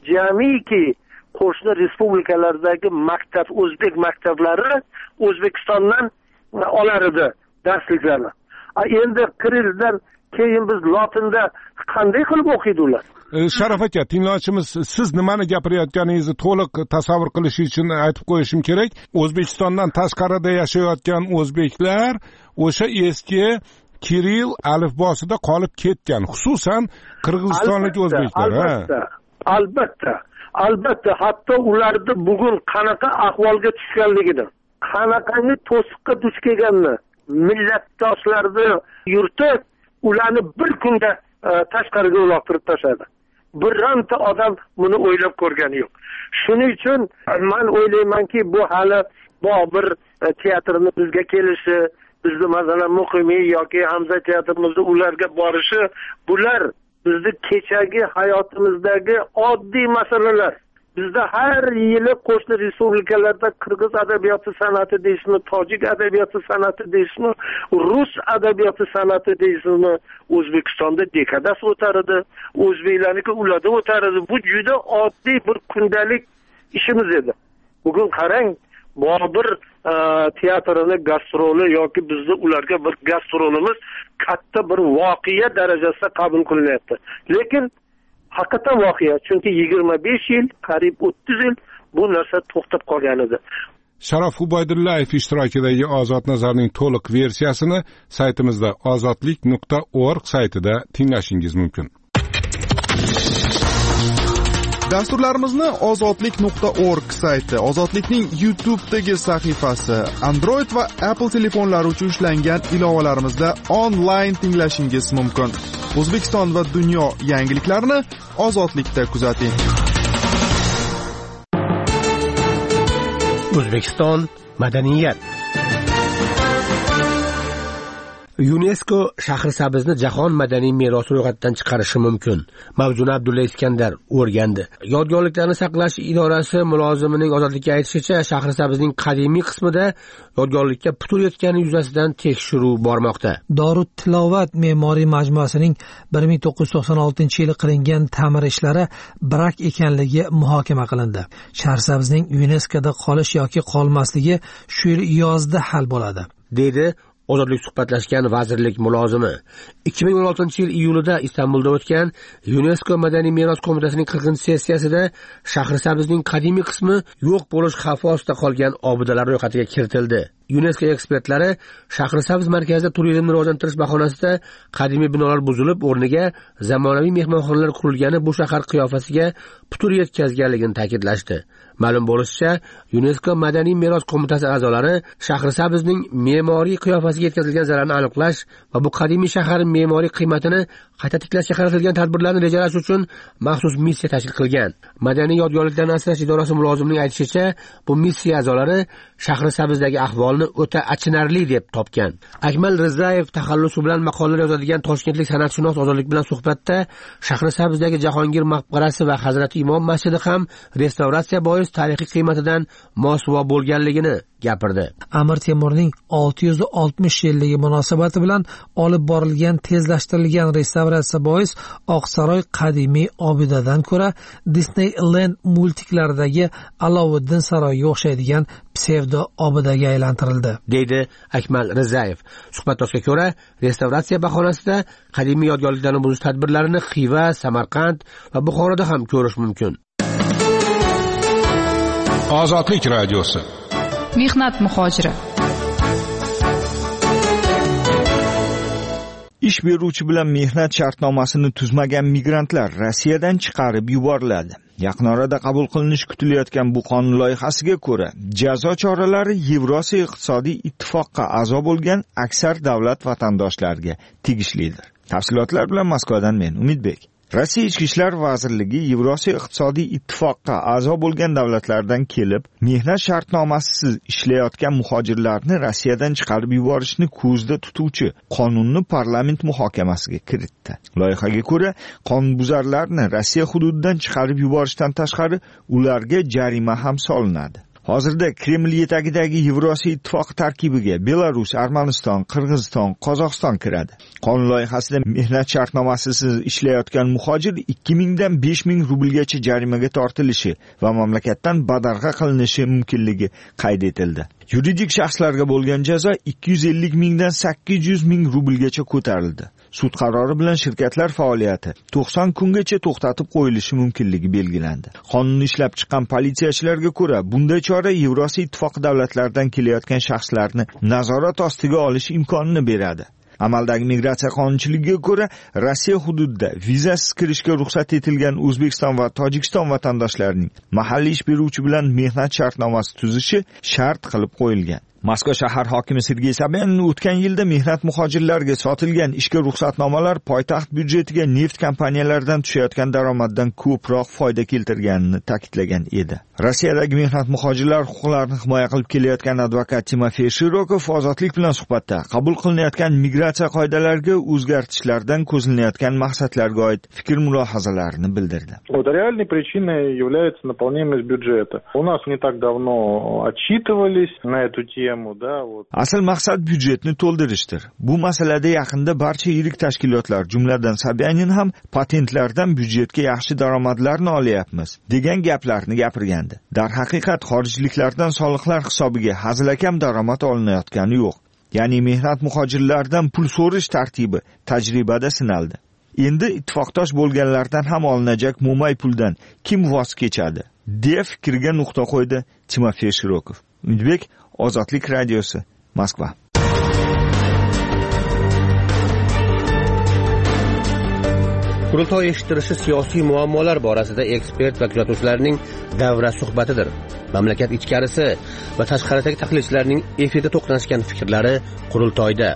Jamiki qo'shni respublikalardagi maktab, o'zbek maktablari O'zbekistondan olar edi darsliklarni. Endi Kirildan keyin biz Lotinda qanday qilib o'qiydi ular? Sharof aka, tinglovchimiz siz nimani gapirayotganingizni to'liq tasavvur qilish uchun aytib qo'yishim kerak. O'zbekistondan tashqarida yashayotgan o'zbeklar o'sha eski Kiril alifbosida qolib ketgan, xususan qirg'izistonlik o'zbeklar. Albatta, albatta, albatta, hatto ularni bugun qanaqa ahvolga tushganligini, qanaqangi to'siqqa duch kelganini millatdoshlarni yurti ularni bir kunda tashqariga uloqtirib tashladi. Birorta odam buni o'ylab ko'rgani yo'q. Shuning uchun men o'ylaymanki, bu hali Bobur teatrini bizga kelishi, bizni masalan Muqimiy yoki Hamza teatrimizda ularga borishi, bular bizni kechagi hayotimizdagi oddiy masalalar. Bizda har yili qo'shni respublikalarda Qirg'iz adabiyoti san'ati deysizmi, Tojik adabiyoti san'ati deysizmi, Rus adabiyoti san'ati deysizmi, O'zbekistonda dekadas o'tar edi, o'zbeklarniki ularda o'tar edi. Bu juda oddiy bir kundalik ishimiz edi. Bugun qarang, Bobur teatrini gastroli yoki bizni ularga bir gastrolimiz katta bir voqea darajasida qabul qilinyapti. Lekin haqiqatan voqea, chunki yigirma besh yil, qariyb o'ttiz yil bu narsa to'xtab qolgan edi. Sharof Ubaydullayev ishtirokidagi Ozod Nazarning to'liq versiyasini saytimizda ozodlik nuqta org saytida tinglashingiz mumkin. Dasturlarimizni ozodlik nuqta org sayti, Ozodlikning YouTube'dagi sahifasi, Android va Apple telefonlari uchun ishlangan ilovalarimizda onlayn tinglashingiz mumkin. O'zbekiston va dunyo yangiliklarini Ozodlikda kuzating. O'zbekiston madaniyat. UNESCO Shahrisabzni jahon madaniy merosi ro'yxatidan chiqarishi mumkin. Mavjuna Abdulla Iskandar o'rgandi. Yodgorliklarni saqlash idorasi mulozimining ozodlikka aytishicha, Shahrisabzning qadimiy qismida yodgorlikka putur yetgani yuzasidan tekshiruv bormoqda. Dorut Tilovat me'moriy majmuasining bir ming to'qqiz yuz to'qson oltinchi yili qilingan ta'mir ishlari brak ekanligi muhokama qilindi. Shahrisabzning UNESCOda qolish yoki qolmasligi shu yil yozda hal bo'ladi, dedi Ozodlik suhbatlashgan vazirlik mulozimi. ikki ming o'n oltinchi yil iyulida Istanbulda o'tgan UNESCO Madaniy meros qo'mitasining qirqinchi sessiyasida Shahrisabzning qadimiy qismi yo'q bo'lish xavfi ostida qolgan obidalar ro'yxatiga kiritildi. UNESCO ekspertlari Shahrisabz markazida turizmni rivojlantirish bahonasida qadimiy binolar buzilib, o'rniga zamonaviy mehmonxonalar qurilgani bu shahar qiyofasiga putur yetkazganligini ta'kidlashdi. Ma'lum bo'lishicha, UNESCO Madaniy meros qo'mitasi a'zolari Shahrisabzning me'moriy qiyofasiga yetkazilgan zararni aniqlash va bu qadimiy shahar me'moriy qiymatini qayta tiklashga qaratilgan tadbirlarni rejalash uchun maxsus missiya tashkil qilgan. Madaniy yodgorliklarni asrash idorasi mulozimining aytishicha, bu missiya a'zolari Shahrisabzdagi ahvolni o'ta achinarli deb topgan. Akmal Rizayev taxallusi bilan maqolalar yozadigan toshkentlik san'atshunos Ozodlik bilan suhbatda Shahrisabzdagi Jahongir maqbarasi va Hazrati Imom masjidi ham restavratsiya bois tarixiy qiymatidan mosuvo bo'lganligini gapirdi. Amir Temurning olti yuz oltmish yilligi munosabati bilan olib borilgan tezlashtirilgan restavratsiya bois Oqsaroy qadimiy obidadan ko'ra Disneyland multiklaridagi Aloviddin saroyiga o'xshaydigan psevdo obidaga aylantirildi, deydi Akmal Rizayev. Suhbatdoshga ko'ra, restavratsiya bahonasida qadimiy yodgorliklarni buzish tadbirlarini Xiva, Samarqand va Buxoroda ham ko'rish mumkin. Ozodlik radiosi. Mehnat muhojiri. Ish beruvchi bilan mehnat shartnomasini tuzmagan migrantlar Rossiyadan chiqarib yuboriladi. Yaqin orada qabul qilinishi kutilayotgan bu qonun loyihasiga ko'ra, jazo choralari Yevrosiyo iqtisodiy ittifoqqa a'zo bo'lgan aksar davlat vatandoshlariga tegishlidir. Tafsilotlar bilan Moskvadan men Umidbek. Rossiya Ichki ishlar vazirligi Yevrosiyo iqtisodiy ittifoqqa a'zo bo'lgan davlatlardan kelib, mehnat shartnomasisiz ishlayotgan muhojirlarni Rossiyadan chiqarib yuborishni ko'zda tutuvchi qonunni parlament muhokamasiga kiritdi. Loyihaga ko'ra, qonunbuzarlarni Rossiya hududidan chiqarib yuborishdan tashqari, ularga jarima ham solinadi. Hozirda Kreml etagidagi Yevrosiyo ittifoqi tarkibiga Belarus, Armaniston, Qirg'iziston, Qozog'iston kiradi. Qonun loyihasida mehnat shartnomasisiz ishlayotgan muhojir ikki ming dan besh ming rublgacha jarimaga tortilishi va mamlakatdan badarg'a qilinishi mumkinligi qayd etildi. Yuridik shaxslarga bo'lgan jazo ikki yuz ellik mingdan sakkiz yuz ming rublgacha ko'tarildi. Sud qarori bilan shirkatlar faoliyati to'qson kungacha to'xtatib qo'yilishi mumkinligi belgilandi. Qonunni ishlab chiqqan politsiyachilarga ko'ra, bunday chora Yevrosiyo ittifoqi davlatlaridan kelayotgan shaxslarni nazorat ostiga olish imkonini beradi. Amaldagi migratsiya qonunchiligiga ko'ra, Rossiya hududida vizasiz kirishga ruxsat etilgan O'zbekiston va Tojikiston vatandoshlarining mahalliy ish beruvchi bilan mehnat shartnomasi tuzishi shart qilib qo'yilgan. Moskva shahar hokimi Sergey Sobyanin o'tgan yilda mehnat muhojirlariga sotilgan ishga ruxsatnomalar poytaxt byudjetiga neft kompaniyalaridan tushayotgan daromaddan ko'proq foyda keltirganini ta'kidlagan edi. Rossiyadagi mehnat muhojirlar huquqlarini himoya qilib kelayotgan advokat Timofey Shirokov Ozodlik bilan suhbatda qabul qilinayotgan migratsiya qoidalariga o'zgartishlardan ko'zlanayotgan maqsadlarga oid fikr-mulohazalarini bildirdi. Вот реальной причиной является наполняемость бюджета. У нас не так давно отчитывались на эту тему. Asl maqsad byudjetni to'ldirishdir. Bu masalada yaqinda barcha yirik tashkilotlar, jumladan Sobyanin ham patentlardan byudjetga yaxshi daromadlarni olyapmiz degan gaplarni gapirgandi. Darhaqiqat xorijliklardan soliqlar hisobiga hazilakam daromad olinayotgani yo'q. Ya'ni mehnat muhojirlaridan pul so'rish tartibi tajribada sinaldi. endi ittifoqdosh bo'lganlardan ham olinajak mo'may puldan kim voz kechadi deya fikrga nuqta qo'ydi Timofey Shirokov. Umidbek, Ozodlik radiosi, Moskva. Qurultoy eshittirishi siyosiy muammolar borasida ekspert va kuzatuvchilarning davra suhbatidir. Mamlakat ichkarisi va tashqaridagi tahlilchilarning efirda to'qnashgan fikrlari qurultoyda.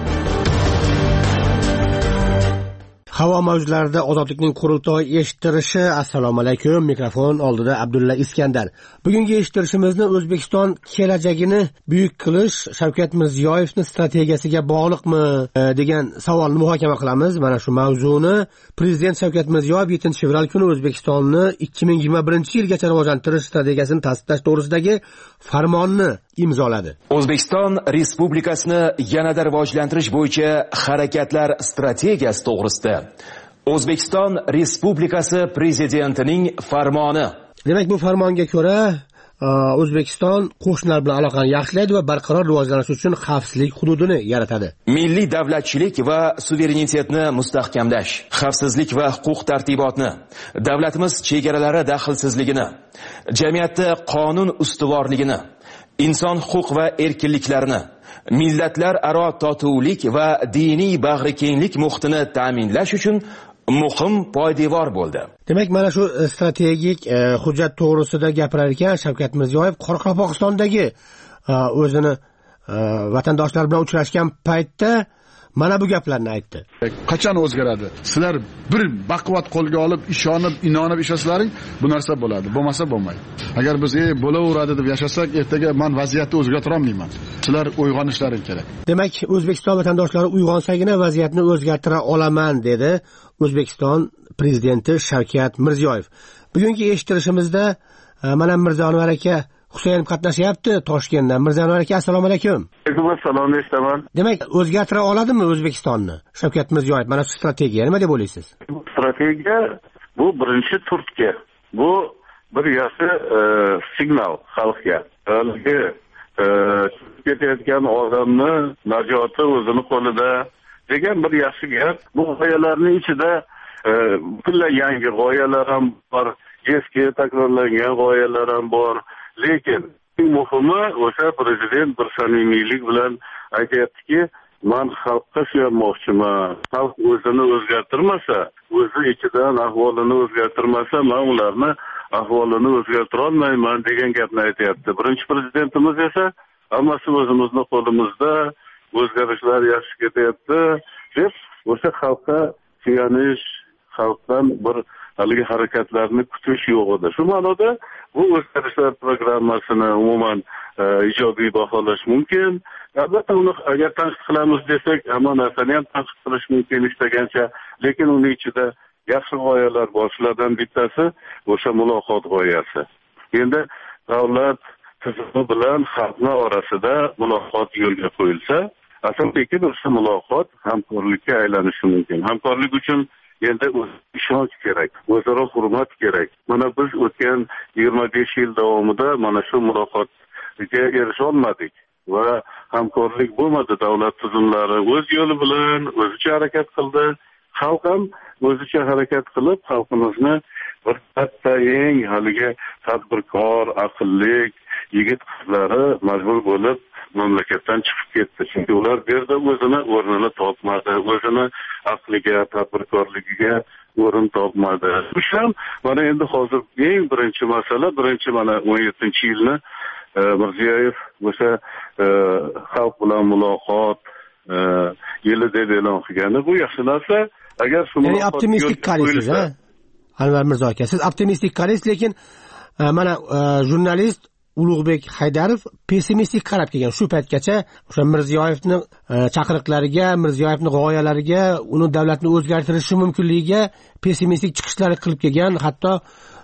Havo mavjlarida Ozodlikning qurultoy eshittirishi. Assalomu alaykum. Mikrofon oldida Abdulla Iskandar. Bugungi eshittirishimizni O'zbekiston kelajagini buyuk qilish Shavkat Mirziyoyevning strategiyasiga bog'liqmi degan savolni muhokama qilamiz. Mana shu mavzuni Prezident Shavkat Mirziyoyev yettinchi fevral kuni O'zbekistonni ikki ming yigirma birinchi yilgacha rivojlantirish strategiyasini tasdiqlash to'g'risidagi farmonni imzoladi. O'zbekiston Respublikasini yanada rivojlantirish bo'yicha harakatlar strategiyasi to'g'risida O'zbekiston Respublikasi Prezidentining farmoni. Demak, bu farmonga ko'ra O'zbekiston qo'shnilar bilan aloqani yaxshilaydi va barqaror rivojlanish uchun xavfsizlik hududini yaratadi. Milliy davlatchilik va suverenitetni mustahkamlash, xavfsizlik va huquq tartibotni, davlatimiz chegaralari daxlsizligini, jamiyatda qonun ustuvorligini, inson huquq va erkinliklarini, millatlar aro totuvlik va diniy bag'rikenglik muhitini ta'minlash uchun muhim poydevor bo'ldi. Demak, mana shu strategik e, hujjat to'g'risida gapirar ekan Shavkat Mirziyoyev Qoraqalpog'istondagi e, o'zini e, vatandoshlar bilan uchrashgan paytda mana bu gaplarni aytdi. Qachon o'zgaradi? Sizlar bir baquvvat qo'lga olib, ishonib, inonib ishlasalaring, bu narsa bo'ladi. Bo'lmasa bo'lmaydi. Agar biz "Ey, bo'laveradi" deb yashasak, ertaga men vaziyatni o'zgartira olmayman. Sizlar uyg'onishlaring kerak. Demak, O'zbekistonvatandoshlari uyg'onsagina vaziyatni o'zgartira olaman dedi O'zbekiston prezidenti Shavkat Mirziyoyev. Bugungi eshittirishimizda mana Mirzanvar aka Husaynov qatnashyapti Toshkentdan. Mirzanvar aka, assalomu alaykum. Alaykum assalom, eshitaman. Demak, o'zgartira oladimi O'zbekistonni Shavkat Mirziyoyev mana shu strategiya? Nima deb o'ylaysiz? Bu strategiya bu birinchi turtki. Bu bir yaxshi e, signal xalqga. Haligi e, ketayotgan odamni najoti o'zini qo'lida degan bir yaxshi gap. Bu g'oyalarning ichida e, butunlay yangi g'oyalar ham bor, eski takrorlangan g'oyalar ham bor. Lekin eng muhimi o'sha prezident bir samimiylik bilan aytayaptiki, men xalqqa suyanmoqchiman. Xalq o'zini o'zgartirmasa, o'zi ichidan ahvolini o'zgartirmasa, men ularni ahvolini o'zgartira olmayman degan gapni aytayapti. Birinchi prezidentimiz esa hammasi o'zimizning qo'limizda, o'zgarishlar yaxshi ketyapti deb o'sha xalqqa suyanish, xalqdan bir haligi harakatlarni kutish yo'q edi. Shu ma'noda bu o'zgarishlar programmasini umuman e, ijobiy baholash mumkin. Albatta, uni agar tanqid qilamiz desak, hamma narsani ham tanqid qilish mumkin istagancha, lekin uning ichida yaxshi g'oyalar bor. Shulardan bittasi o'sha muloqot g'oyasi. Endi davlat tizimi bilan xalqni orasida muloqot yo'lga qo'yilsa, asalda o'sha muloqot hamkorlikka aylanishi mumkin. Hamkorlik uchun endi ishonch kerak, o'zaro hurmat kerak. Mana biz o'tgan yigirma besh yil davomida mana shu muloqotga erisha olmadik va hamkorlik bo'lmadi. Davlat tizimlari o'z yo'li bilan o'zicha harakat qildi. Xalq ham o'zicha harakat qilib, xalqimizni bir katta eng haligi tadbirkor, aqlli yigit qizlari majbur bo'lib mamlakatdan chiqib ketdi. Chunki ular bu yerda o'zini o'rnini topmadi, o'zini aqliga, tadbirkorligiga o'rin topmadi. Shu ham mana endi hozir eng birinchi masala, birinchi mana o'n yettinchi yilni e, Mirziyoyev o'sha e, xalq bilan muloqot e, yili deb e'lon qilgani bu yaxshi narsa. Agar shu ya'ni optimistik qaraysiz, ha? Anvar Mirzo aka, siz optimistik qaraysiz, lekin e, mana e, jurnalist Ulug'bek Haydarov pessimistik qarab kelgan. Shu paytgacha o'sha Mirziyoyevning chaqiriqlariga, Mirziyoyevning g'oyalariga, uni davlatni o'zgartirishi mumkinligiga pessimistik chiqishlar qilib kelgan. Hatto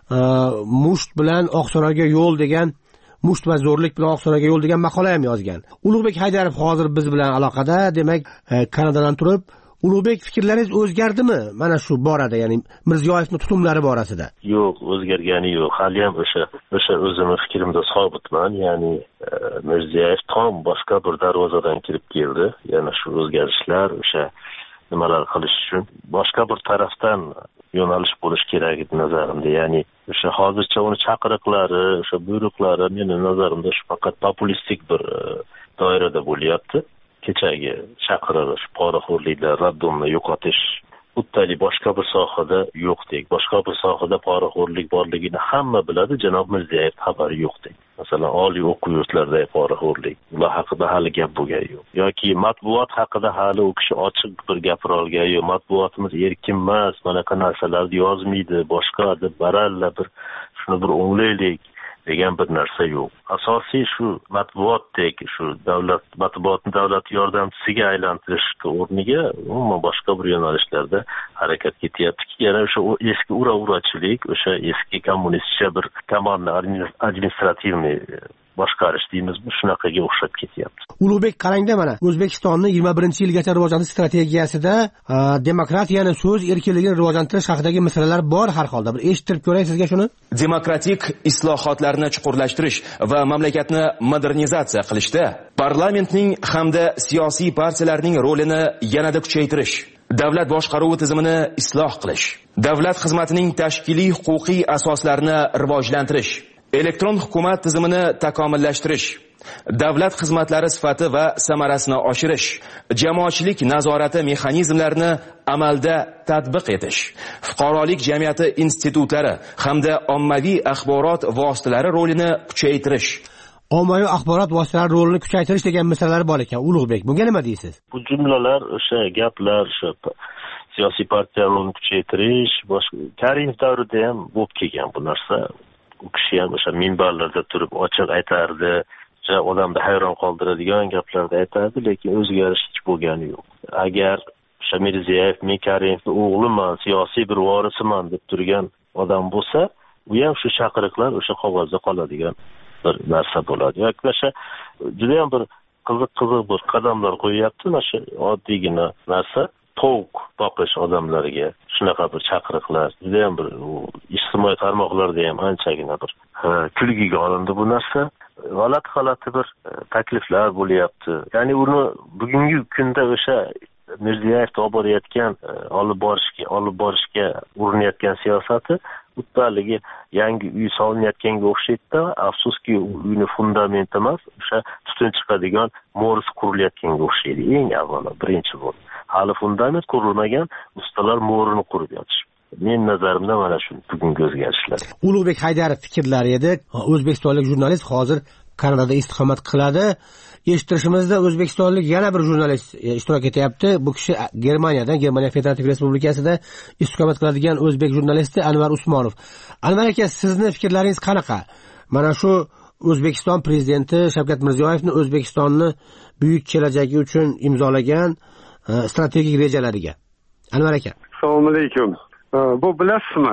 musht bilan Oqsaroyga yo'l degan, musht va zo'rlik bilan Oqsaroyga yo'l degan maqola ham yozgan. Ulug'bek Haydarov hozir biz bilan aloqada, demak, Kanadadan turib. Ulug'bek, fikrlaringiz o'zgardimi mana shu borada, ya'ni Mirziyoyevning tutumlari borasida? Yo'q, o'zgargani yo'q. Hali ham o'sha o'sha o'zimning fikrimda sobitman. Ya'ni e, Mirziyoyev tom boshqa bir darvozadan kirib keldi. Yana shu o'zgarishlar, o'sha nimalar qilish uchun boshqa bir tarafdan yo'nalish bo'lishi kerak edi nazarimda. Ya'ni o'sha hozircha uni chaqiriqlari, o'sha buyruqlari meni nazarimda shu faqat populistik bir doirada bo'lyapti. Kechagi chaqiriq, poraxo'rliklar, raddumni yo'qotish buttali boshqa bir sohada yo'qdek. Boshqa bir sohada poraxo'rlik borligini hamma biladi, janob Mirziyoyev xabari yo'qdek. Masalan, oliy o'quv yurtlaridagi poraxo'rlik, ular haqida hali gap bo'lgan yo'q. Yoki matbuot haqida hali u kishi ochiq bir gapira olgan yo'q. Matbuotimiz erkin emas, bunaqa narsalarni yozmaydi, boshqa deb baralla bir shuni bir o'nglaylik degan bir narsa yo'q. Asosiy shu matbuotdek shu davlat matbuotni davlat yordamchisiga aylantirish o'rniga umuman boshqa bir yo'nalishlarda harakat ketyaptiki, yana o'sha eski ura-urachilik, o'sha eski kommunistcha bir komandni administrativniy boshqarish deymizmi, shunaqaga o'xshab ketyapti. Ulug'bek, qarangda mana O'zbekistonni yigirma birinchi yilgacha rivojlantirish strategiyasida demokratiyani, so'z erkinligini rivojlantirish haqidagi masalalar bor har holda. Bir eshittirib ko'ray sizga shuni. Demokratik islohotlarni chuqurlashtirish va mamlakatni modernizatsiya qilishda parlamentning hamda siyosiy partiyalarning rolini yanada kuchaytirish, davlat boshqaruvi tizimini isloh qilish, davlat xizmatining tashkiliy huquqiy asoslarini rivojlantirish, elektron hukumat tizimini takomillashtirish, davlat xizmatlari sifati va samarasini oshirish, jamoatchilik nazorati mexanizmlarini amalda tatbiq etish, fuqarolik jamiyati institutlari hamda ommaviy axborot vositalari rolini kuchaytirish. Ommaviy axborot vositalari rolini kuchaytirish degan masalalar bor ekan. Ulug'bek, bunga nima deysiz? Bu jumlalar, o'sha gaplar, o'sha siyosiy partiyalar rolini kuchaytirish, boshqa Karimov davrida ham bo'lib kelgan bu narsa. U kishi ham o'sha minbarlarda turib ochiq aytardi, odamni hayron qoldiradigan gaplarni aytardi, lekin o'zgarish hech bo'lgani yo'q. Agar o'sha Mirziyoyev men Karimovning o'g'liman, siyosiy bir vorisiman deb turgan odam bo'lsa, u ham shu chaqiriqlar o'sha qog'ozda qoladigan bir narsa bo'ladi. Yoki o'sha juda ham bir qiziq-qiziq bir qadamlar qo'yyapti, mana shu oddiygina narsa. To'q boqish odamlarga shunaqa bir chaqiriqlar juda ham bir ijtimoiy tarmoqlarda ham anchagina bir kulgiga olindi bu narsa. G'alati-g'alati bir takliflar bo'lyapti. Ya'ni uni bugungi kunda o'sha Mirziyoyev olib borayotgan, olib borishga, olib borishga urinayotgan siyosati buttaligi yangi uy solinayotganga o'xshaydi. Afsuski, uyni fundamenti emas, o'sha tutun chiqadigan mo'ris qurilayotganga o'xshaydi. Eng avvalo, birinchi bo'ldi. Hali fundament qurilmagan, ustalar mo'rini qurib yotishibdi. Men nazarimda mana shu bugungi o'zgarishlar. Ulug'bek Haydarov fikrlari edi. O'zbekistonlik jurnalist hozir Kanadada istiqomat qiladi. Eshittirishimizda o'zbekistonlik yana bir jurnalist ishtirok etyapti. Bu kishi Germaniyadan, Germaniya Federativ Respublikasida istiqomat qiladigan o'zbek jurnalisti Anvar Usmonov. Anvar aka, sizni fikrlaringiz qanaqa? Mana shu O'zbekiston prezidenti Shavkat Mirziyoyevning O'zbekistonni buyuk kelajagi uchun imzolagan strategik rejalariga. Anvar aka. Assalomu alaykum. Bu bilasizmi?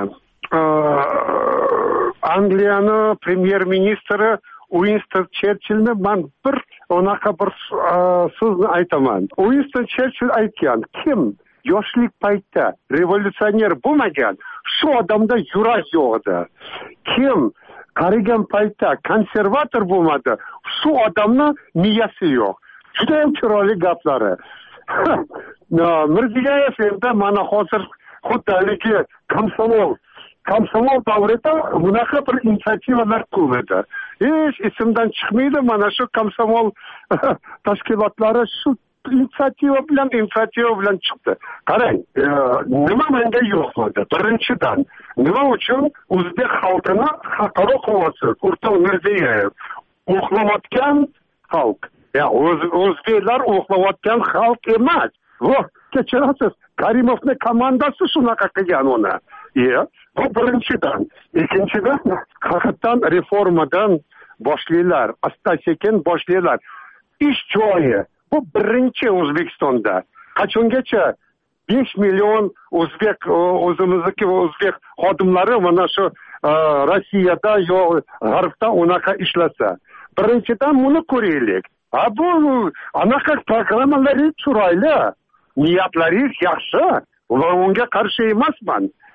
Angliyani premyer-ministri Winston Cherchillni men bir onaqa bir so'zni aytaman. Winston Cherchill aytgan, kim yoshlik paytda revolyutsioner bo'lmagan, shu odamda yurak yo'q edi. Kim qarigan paytda konservator bo'lmadi, shu odamning miyasi yo'q. Juda ham chiroyli gaplari. Mirziyoyev endi mana hozir xuddaligi komsomol komsomol davrida bunaqa bir inisiativalar ko'rdi. Hech esimdan chiqmaydi, mana shu komsomol tashkilotlari shu inisiativa bilan inisiativa bilan chiqdi. Qarang, nima menga yo'qmadi? Birinchidan, nima uchun o'zbek xalqini xalqaro quvvasi O'rtoq Mirziyoyev uxlayotgan xalq. Ya, o'zbeklar uxlayotgan xalq emas. Voh, kechirasiz, Karimovning komandasi shunaqa qilgan uni. Ya, bu birinchidan. Ikkinchidan, haqiqatan reformadan boshlaylar, asta-sekin boshlaylar. Ish joyi bu birinchi O'zbekistonda. Qachongacha besh million o'zbek o'zimizniki o'zbek xodimlari mana shu Rossiyada yo G'arbda unaqa ishlasa. Birinchidan buni ko'raylik. Ha, bu anaqa programmalari chiroyli, niyatlaringiz yaxshi. Ular unga qarshi emasman.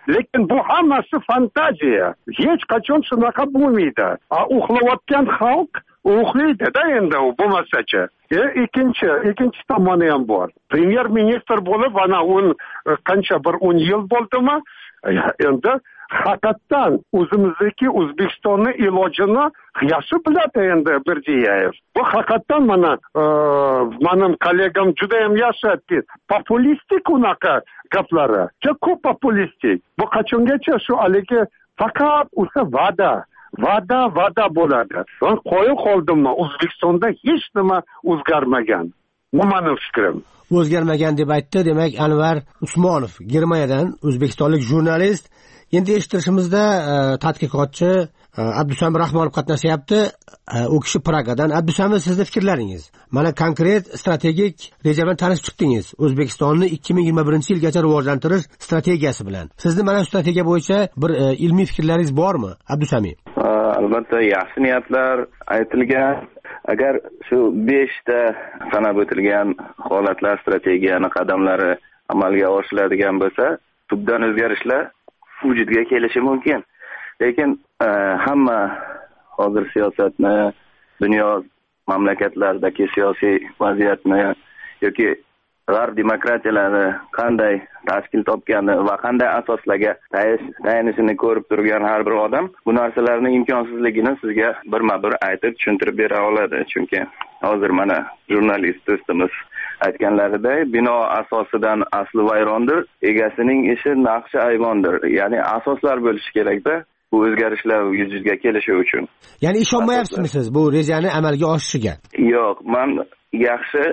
lekin bu hammasi fantaziya. Hech qachon shunaqa bo'lmaydi. Uxlayotgan xalq uxlaydida endi u bo'lmasachi. E, ikkinchi ikkinchi tomoni ham bor. Premyer ministr bo'lib ana o'n qancha bir o'n yil bo'ldimi? Endi haqiqatdan o'zimizniki O'zbekistonni ilojini yaxshi biladi endi Berdiyev. Bu haqiqatdan mana e, mening kollegam juda ham yaxshi aytdi. Populistik unaqa gaplari. Juda ko'p populistik. Bu qachongacha shu haligi faqat o'sha va'da va'da va'da bo'ladi. Men qo'yib qoldimmi, O'zbekistonda hech nima o'zgarmagan. Bu mening fikrim. O'zgarmagan deb aytdi, demak Anvar Usmonov, Germaniyadan o'zbekistonlik jurnalist. Endi eshittirishimizda tadqiqotchi Abdusamir Rahmonov qatnashyapti. U kishi Pragadan. Abdusamir, sizning fikrlaringiz? Mana konkret strategik reja bilan tanishib chiqdingiz. O'zbekistonni ikki ming yigirma birinchi yilgacha rivojlantirish strategiyasi bilan. Sizning mana shu strategiya bo'yicha bir ilmiy fikrlaringiz bormi, Abdusamir? Albatta, yaxshi niyatlar aytilgan. Agar shu besh ta sanab o'tilgan holatlar, strategiyani qadamlari amalga oshiriladigan bo'lsa, tubdan o'zgarishlar vujudga kelishi mumkin. Lekin e, hamma hozir siyosatni, dunyo mamlakatlaridagi siyosiy vaziyatni yoki g'arb demokratiyalari qanday tashkil topgani va qanday asoslarga tayanishini ko'rib turgan har bir odam bu narsalarning imkonsizligini sizga birma-bir aytib tushuntirib bera oladi. Chunki hozir mana jurnalist do'stimiz aytganlariday, bino asosidan asli vayrondir, egasining ishi naqshi ayvondir. Ya'ni asoslar bo'lishi kerak-da bu o'zgarishlar yuzaga kelishi uchun. Ya'ni ishonmayapsizmi siz bu rejani amalga oshishiga? Yo'q, men yaxshi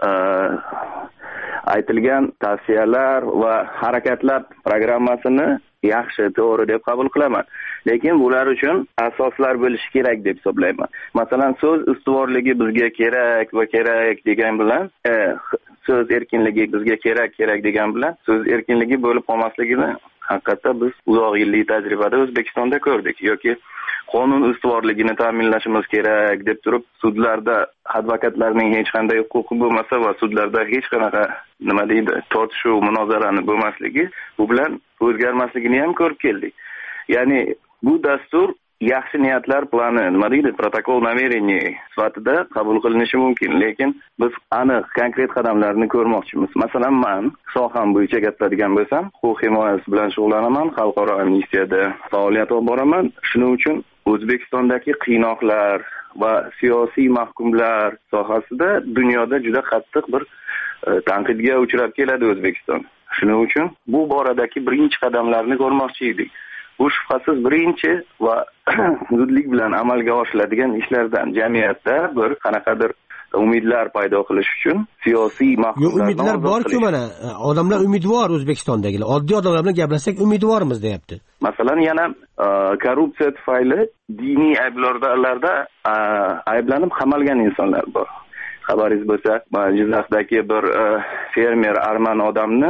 aytilgan tavsiyalar va harakatlar programmasini yaxshi, to'g'ri deb qabul qilaman. Lekin bular uchun asoslar bo'lishi kerak deb hisoblayman. Masalan, so'z ustuvorligi bizga kerak va kerak degan bilan, e, so'z erkinligi bizga kerak kerak degan bilan so'z erkinligi bo'lib qolmasligini haqiqatda biz uzoq yillik tajribada O'zbekistonda ko'rdik. Yoki qonun ustuvorligini ta'minlashimiz kerak deb turib, sudlarda advokatlarning hech qanday huquqi bo'lmasa va sudlarda hech qanaqa nima deydi, tortishuv, munozarani bo'lmasligi, bu bilan o'zgarmasligini ham ko'rib keldik. Ya'ni bu dastur yaxshi niyatlar plani, nima deydi, protokol намерений sifatida qabul qilinishi mumkin, lekin biz aniq konkret qadamlarni ko'rmoqchimiz. Masalan, men soham bo'yicha gapiradigan bo'lsam, huquq himoyasi bilan shug'ullanaman, xalqaro amnistiyada faoliyat olib boraman. Shuning uchun O'zbekistondagi qiynoqlar va siyosiy mahkumlar sohasida dunyoda juda qattiq bir e, tanqidga uchrab keladi O'zbekiston. Shuning uchun bu boradagi birinchi qadamlarni ko'rmoqchi edik. Bu shubhasiz birinchi va zudlik bilan amalga oshiradigan ishlardan. Jamiyatda bir qanaqadir umidlar paydo qilish uchun siyosiy mahkumlardan umidlar bor-ku, mana odamlar umidvor O'zbekistondagilar. Oddiy odamlar bilan gaplashsak umidvormiz deyapti. Masalan, yana korrupsiya tufayli diniy ayblovlarda ayblanib qamalgan insonlar bor. Xabaringiz bo'lsa, Jizzaxdagi bir fermer arman odamni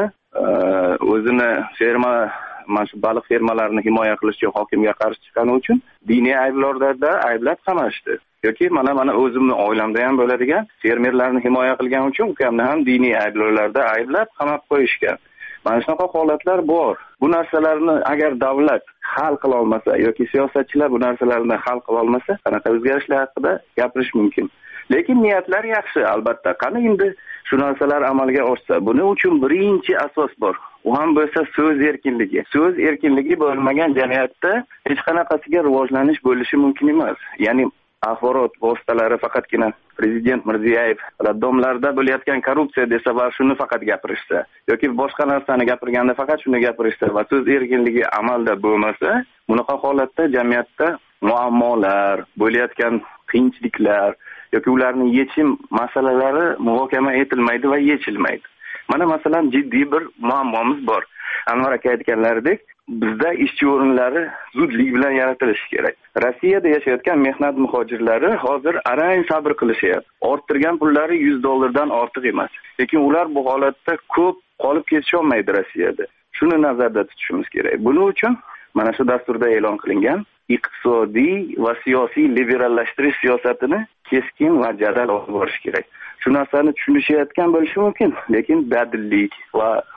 o'zini ferma mana shu baliq fermalarini himoya qilishga hokimga qarshi chiqqani uchun diniy ayblovlarda ayblab qamashdi. Yoki mana mana o'zimni oilamda ham bo'ladigan fermerlarni himoya qilgani uchun ukamni ham diniy ayblovlarda ayblab qamab qo'yishgan. Mana shunaqa holatlar bor. Bu narsalarni agar davlat hal qila olmasa yoki siyosatchilar bu narsalarni hal qila olmasa, qanaqa o'zgarishlar haqida gapirish mumkin. Lekin niyatlar yaxshi, albatta. Qani endi shu narsalar amalga oshsa, buning uchun birinchi asos bor. U ham bo'lsa so'z erkinligi. So'z erkinligi bo'lmagan jamiyatda hech qanaqasiga rivojlanish bo'lishi mumkin emas. Ya'ni axborot vositalari faqatgina prezident Mirziyoyev raddomlarda bo'layotgan korrupsiya desa va shuni faqat gapirishsa yoki boshqa narsani gapirganda faqat shuni gapirishsa va so'z erkinligi amalda bo'lmasa, bunaqa holatda jamiyatda muammolar, bo'layotgan qiyinchiliklar yoki ularning yechim masalalari muhokama etilmaydi va yechilmaydi. Mana masalan jiddiy bir muammomiz bor. Anvar aka aytganlaridek, bizda ishchi o'rinlari zudlik bilan yaratilishi kerak. Rossiyada yashayotgan mehnat muhojirlari hozir arang sabr qilishyapti. Orttirgan pullari yuz dollardan ortiq emas. Lekin ular bu holatda ko'p qolib ketisha olmaydi Rossiyada. Shuni nazarda tutishimiz kerak. Buning uchun mana shu dasturda e'lon qilingan iqtisodiy va siyosiy liberallashtirish siyosatini keskin va jadal olib borish kerak. Shu narsani tushunishayotgan bo'lishi mumkin, lekin dadillik va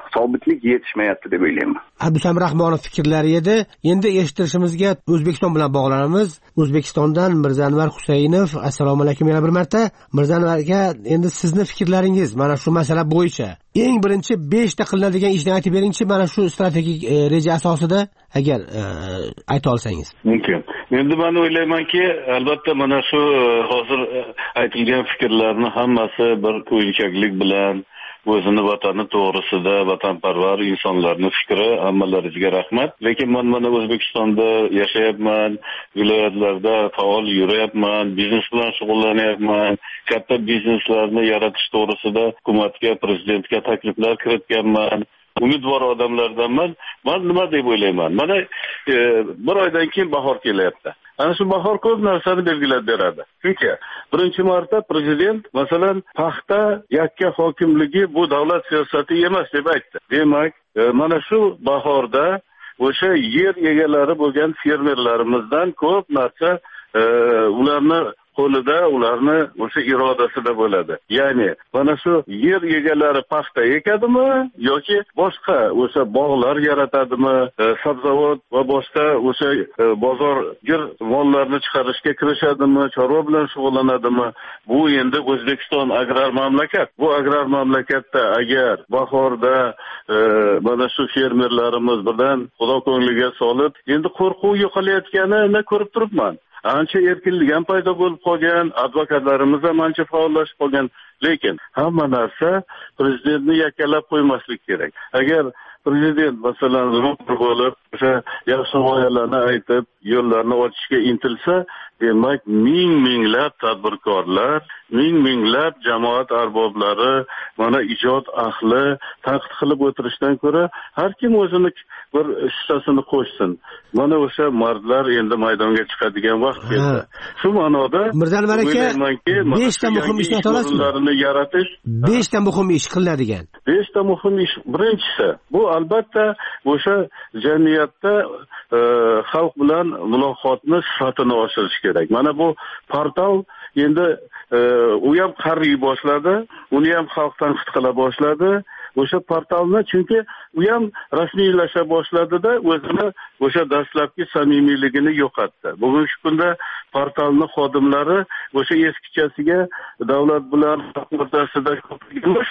sobitlik yetishmayapti deb o'ylayman. Abdusam Rahmonov fikrlari edi. Endi eshittirishimizga O'zbekiston bilan bog'lanamiz. O'zbekistondan Mirzanvar Husaynov, assalomu alaykum yana bir marta. Mirzanvar aka, endi sizni fikrlaringiz mana shu masala bo'yicha eng birinchi beshta qilinadigan ishni aytib beringchi, mana shu strategik e, reja asosida agar e, ayta olsangiz. Mumkin. Endi men o'ylaymanki, albatta mana shu hozir aytilgan fikrlarni hammasi bir ko'yinchaklik bilan o'zini vatani to'g'risida vatanparvar insonlarning fikri, hammalaringizga rahmat. Lekin men mana O'zbekistonda yashayapman, viloyatlarda faol yurayapman, biznes bilan shug'ullanyapman, katta bizneslarni yaratish to'g'risida hukumatga, prezidentga takliflar kiritganman. Umidvor odamlardanman. Men nima deb o'ylayman? Mana e, bir oydan keyin bahor kelyapti. Ana shu bahor ko'p narsani belgilab beradi. Chunki birinchi marta prezident masalan paxta yakka hokimligi bu davlat siyosati emas deb aytdi. Demak, e, mana shu bahorda o'sha yer egalari bo'lgan fermerlarimizdan ko'p narsa e, ularni qo'lida, ularni o'sha irodasida bo'ladi. Ya'ni mana shu yer egalari paxta ekadimi yoki boshqa o'sha bog'lar yaratadimi, e, sabzavot va boshqa o'sha e, bozorgir mollarni chiqarishga kirishadimi, chorva bilan shug'ullanadimi? Bu endi O'zbekiston agrar mamlakat. Bu agrar mamlakatda agar bahorda e, mana shu fermerlarimiz bilan xudo ko'ngliga solib, endi qo'rquv yo'qolayotganini ko'rib turibman. Ancha erkinlik ham paydo bo'lib qolgan, advokatlarimiz ham ancha faollashib qolgan. Lekin hamma narsa prezidentni yakkalab qo'ymaslik kerak. Agar prezident masalan ro'par bo'lib, o'sha yaxshi g'oyalarni aytib, yo'llarni ochishga intilsa, demak ming minglab tadbirkorlar, ming minglab jamoat arboblari, mana ijod ahli taqid qilib o'tirishdan ko'ra har kim o'zini bir hissasini qo'shsin. Mana o'sha mardlar endi maydonga chiqadigan vaqt keldi. Shu ma'noda Mirzanvar aka beshta muhim ishni ayta olasizmi? Yaratish beshta muhim ish qilinadigan. beshta muhim ish. Birinchisi, bu albatta o'sha jamiyatda e, xalq bilan muloqotni sifatini oshirish kerak. Mana bu portal endi e, u ham qariy boshladi, uni ham xalq tanqid qila boshladi. O'sha portalni chunki u ham rasmiylasha boshladi-da, o'zini o'sha dastlabki samimiyligini yo'qotdi. Bugungi kunda portalning xodimlari o'sha eskichasiga davlat bilan o'rtasida ko'pligimiz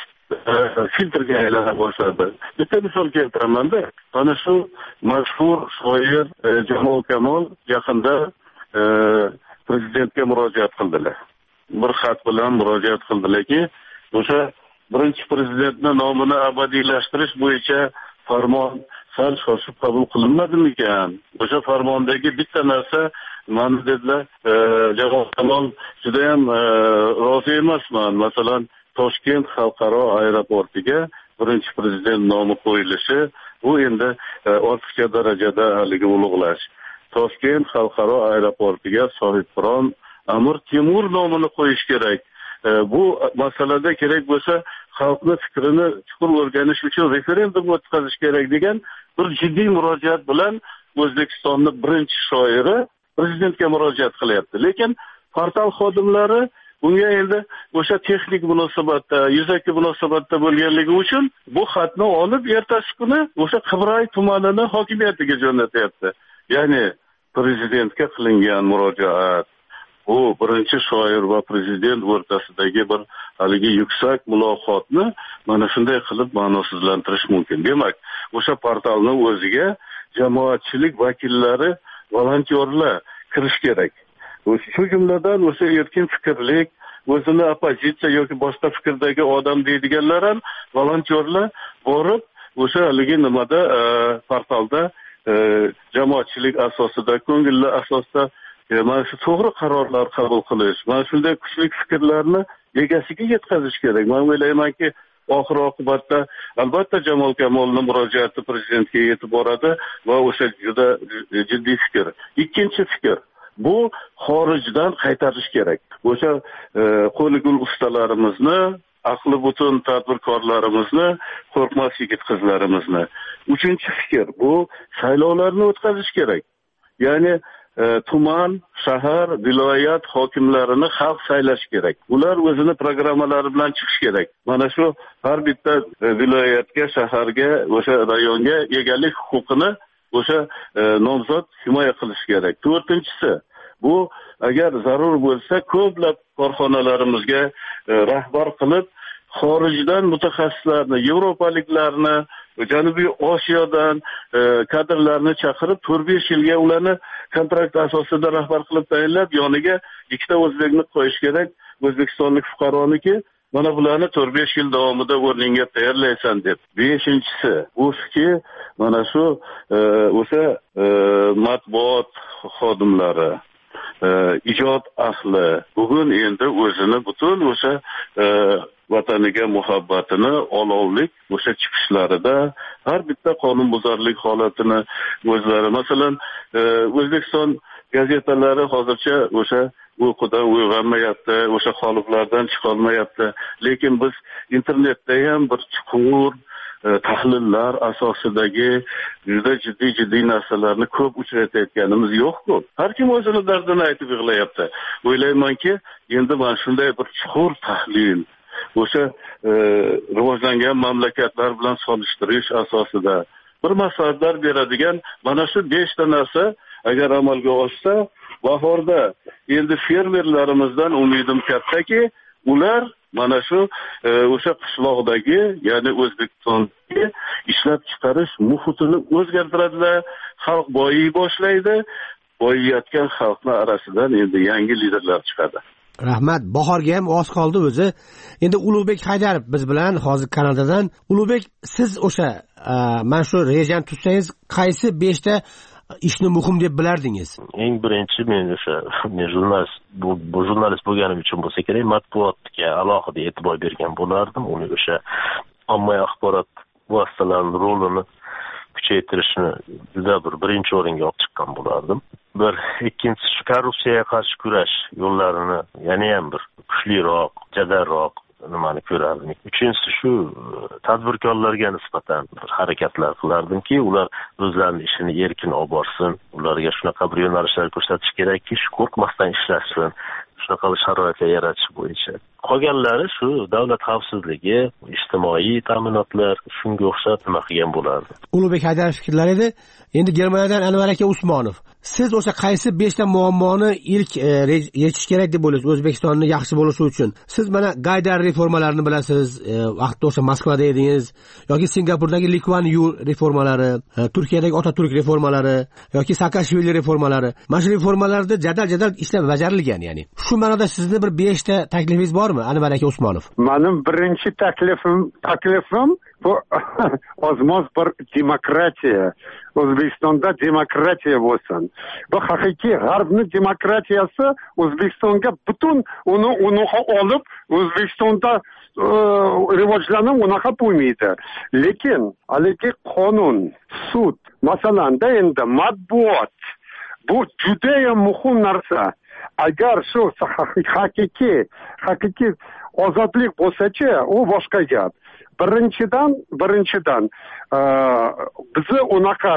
filtrga aylana boshladi. Bitta misol keltiraman-da. Mana shu mashhur shoir Jamol Kamol yaqinda e, prezidentga murojaat qildilar. Bir xat bilan murojaat qildilarki, o'sha birinchi prezidentning nomini abadiylashtirish bo'yicha farmon sal shoshib qabul qilinmadimi ekan? O'sha farmondagi bitta narsa mana dedilar, Jamol Kamol juda ham rozi emasman. Masalan, Toshkent xalqaro aeroportiga birinchi prezident nomi qo'yilishi, bu endi ortiqcha darajada haligi ulug'lash. Toshkent xalqaro aeroportiga Sohibqiron Amir Temur nomini qo'yish kerak. Bu masalada kerak bo'lsa xalqning fikrini chuqur o'rganish uchun referendum o'tkazish kerak degan bir jiddiy murojaat bilan O'zbekistonning birinchi shoiri prezidentga murojaat qilyapti. Lekin portal xodimlari bunga endi o'sha texnik munosabatda, yuzaki munosabatda bo'lganligi uchun bu xatni olib ertasi kuni o'sha Qibray tumanining hokimiyatiga jo'natyapti. Ya'ni prezidentga qilingan murojaat bu birinchi shoir va prezident o'rtasidagi bir haligi yuksak muloqotni mana shunday qilib ma'nosizlantirish mumkin. Demak, o'sha portalning o'ziga jamoatchilik vakillari, volontyorlar kirish kerak. Shu jumladan o'sha erkin fikrlik, o'zini oppozitsiya yoki boshqa fikrdagi odam deydiganlar ham volontyorlar borib o'sha haligi nimada portalda jamoatchilik asosida, ko'ngilli asosda mana shu to'g'ri qarorlar qabul qilish, mana shunday kuchli fikrlarni egasiga yetkazish kerak. Men o'ylaymanki, oxir oqibatda albatta Jamol Kamolning murojaati prezidentga yetib boradi va o'sha juda jiddiy fikr. Ikkinchi fikr, bu xorijdan qaytarish kerak. O'sha qo'li gul ustalarimizni, aqli butun tadbirkorlarimizni, qo'rqmas yigit qizlarimizni. Uchinchi fikr, bu saylovlarni o'tkazish kerak. Ya'ni tuman, shahar, viloyat hokimlarini xalq saylash kerak. Ular o'zini programmalari bilan chiqish kerak. Mana shu har bitta viloyatga, shaharga, o'sha rayonga egalik huquqini o'sha nomzod himoya qilish kerak. To'rtinchisi, bu agar zarur bo'lsa ko'plab korxonalarimizga rahbar qilib xorijdan mutaxassislarni, yevropaliklarni, Janubiy Osiyodan kadrlarni chaqirib to'rt besh yilga ularni kontrakt asosida rahbar qilib tayinlab, yoniga ikkita o'zbekni qo'yish kerak, o'zbekistonlik fuqaroniki, mana bularni to'rt besh yil davomida o'rningga tayyorlaysan deb. Beshinchisi, o'ski mana shu o'sha matbuot xodimlari, ijod ahli bugun endi o'zini butun o'sha vataniga muhabbatini olovlik o'sha chiqishlarida har bitta qonunbuzarlik holatini o'zlari, masalan, O'zbekiston gazetalari hozircha o'sha uyqudan uyg'onmayapti, o'sha qoliplardan chiqolmayapti, lekin biz internetda ham bir chuqur tahlillar asosidagi juda jiddiy jiddiy narsalarni ko'p uchratayotganimiz yo'q-ku. Har kim o'zini dardini aytib yig'layapti. O'ylaymanki, endi mana shunday bir chuqur tahlil, o'sha rivojlangan mamlakatlar bilan solishtirish asosida bir maslahatlar beradigan mana shu beshta narsa agar amalga oshsa, bahorda endi fermerlarimizdan umidim kattaki, ular mana shu o'sha qishloqdagi, ya'ni O'zbekistondagi ishlab chiqarish muhitini o'zgartiradilar, xalq boyiy boshlaydi, boyiyotgan xalqlar orasidan endi yangi liderlar chiqadi. Rahmat, bahorga ham oz qoldi o'zi. Endi Ulug'bek Haydarov biz bilan hozir Kanadadan. Ulug'bek, siz o'sha mana shu rejani tutsangiz, qaysi beshta ishni muhim deb bilardingiz? Eng birinchi men o'sha men jurnalist bu, bu jurnalist bo'lganim uchun bo'lsa kerak, matbuotga alohida e'tibor bergan bo'lardim. Uni o'sha ommaviy axborot vositalarining rolini kuchaytirishni juda bir birinchi o'ringa olib chiqqan bo'lardim. Bir ikkinchisi korrupsiyaga qarshi kurash yo'llarini yana ham bir kuchliroq, jadalroq nimani ko'rardim. Uchinchisi shu tadbirkorlarga nisbatan bir harakatlar qilardimki, ular o'zlarining ishini erkin olib borsin, ularga shunaqa bir yo'nalishlar ko'rsatish kerakki, shu qo'rqmasdan ishlashsin, shunaqa sharoitlar yaratish bo'yicha. Qolganlari shu davlat xavfsizligi, ijtimoiy ta'minotlar, shunga o'xshab nima qilgan bo'lardi. Ulug'bek Haydarov fikrlari edi. Endi Germaniyadan Anvar aka Usmonov. Siz o'sha qaysi beshta muammoni ilk yechish kerak deb o'ylaysiz O'zbekistonning yaxshi bo'lishi uchun? Siz mana Gaydar reformalarini bilasiz, vaqtda o'sha Moskvada edingiz, yoki Singapurdagi Lee Kuan Yew reformalari, Turkiyadagi Otaturk reformalari yoki Saakashvili reformalari. Mana shu reformalarda jadal-jadal ishlar bajarilgan, ya'ni. Shu ma'noda sizning bir beshta taklifingiz bormi, Anvar aka Usmonov? Mening birinchi taklifim, taklifim bu ozmoz bir demokratiya. O'zbekistonda demokratiya bo'lsin. Bu haqiqiy g'arbning demokratiyasi O'zbekistonga butun uni uni olib O'zbekistonda rivojlanib unaqa bo'lmaydi. Lekin haligi qonun, sud, masalanda endi matbuot bu juda ham muhim narsa. Agar shu haqiqiy haqiqiy ozodlik bo'lsa-chi, u boshqa gap. Birinchidan, birinchidan bizi unaqa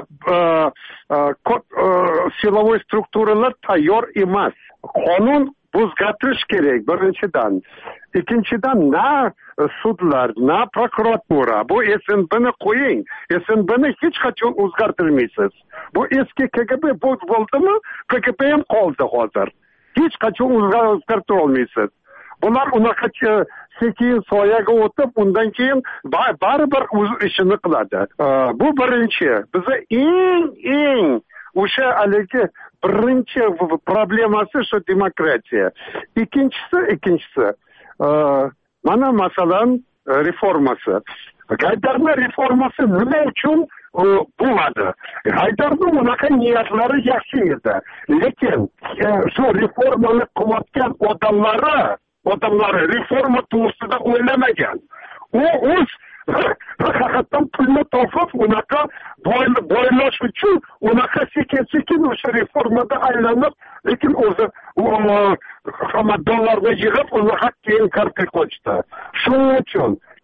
silovoy strukturalar tayyor emas. Qonun o'zgartirish kerak birinchidan. Ikkinchidan, na sudlar, na prokuratura, bu S N B'ni qo'ying. S N B'ni hech qachon o'zgartirmaysiz. Bu eski K G B bo'ldimi? K G B ham qoldi hozir. Hech qachon o'zgartira olmaysiz. Bular unaqa sekin soyaga o'tib, undan keyin baribir o'z ishini qiladi. Bu birinchi. Biza eng eng o'sha haligi birinchi problemasi shu demokratiya. Ikkinchisi, ikkinchisi mana masalan reformasi. Haydarning reformasi nima uchun bo'ladi? Haydarning unaqa niyatlari yaxshi edi. Lekin shu reformani qilayotgan odamlari odamlari reforma to'g'risida o'ylamagan. U o'z haqiqatan pulni topib, unaqa boylash uchun unaqa sekin-sekin o'sha reformada aylanib, lekin o'zi hamma dollarga yig'ib, unaqa keyin karta qo'ydi. Shuning uchun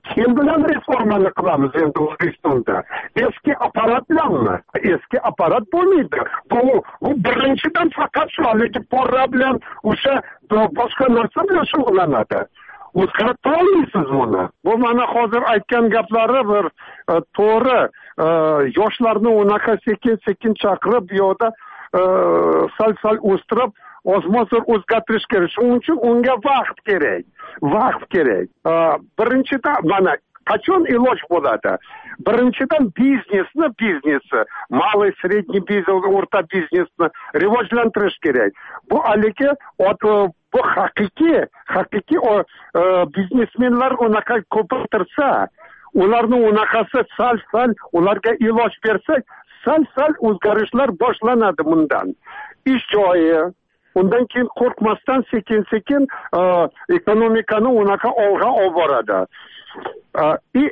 kim bilan reformani qilamiz endi O'zbekistonda? Eski apparat bilanmi? Eski apparat bo'lmaydi. Bu bu birinchidan faqat shu haligi porra bilan o'sha boshqa narsa bilan shug'ullanadi. O'zgartira olmaysiz buni. Bu mana hozir aytgan gaplari bir to'g'ri. Yoshlarni unaqa sekin sekin chaqirib, bu yoqda sal sal o'stirib, ozmozor o'zgartirish kerak. Shuning uchun unga vaqt kerak. Vaqt kerak. Birinchidan mana qachon iloj bo'ladi? Birinchidan biznesni, biznesni, малый, средний biznes, o'rta biznesni rivojlantirish kerak. Bu haligi bu haqiqiy, haqiqiy biznesmenlar unaqa ko'paytirsa, ularni unaqasi sal-sal ularga iloj bersak, sal-sal o'zgarishlar boshlanadi bundan. Ish joyi, undan keyin qo'rqmasdan sekin-sekin ekonomikani unaqa olg'a olib boradi. I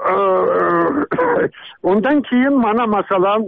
undan keyin mana masalan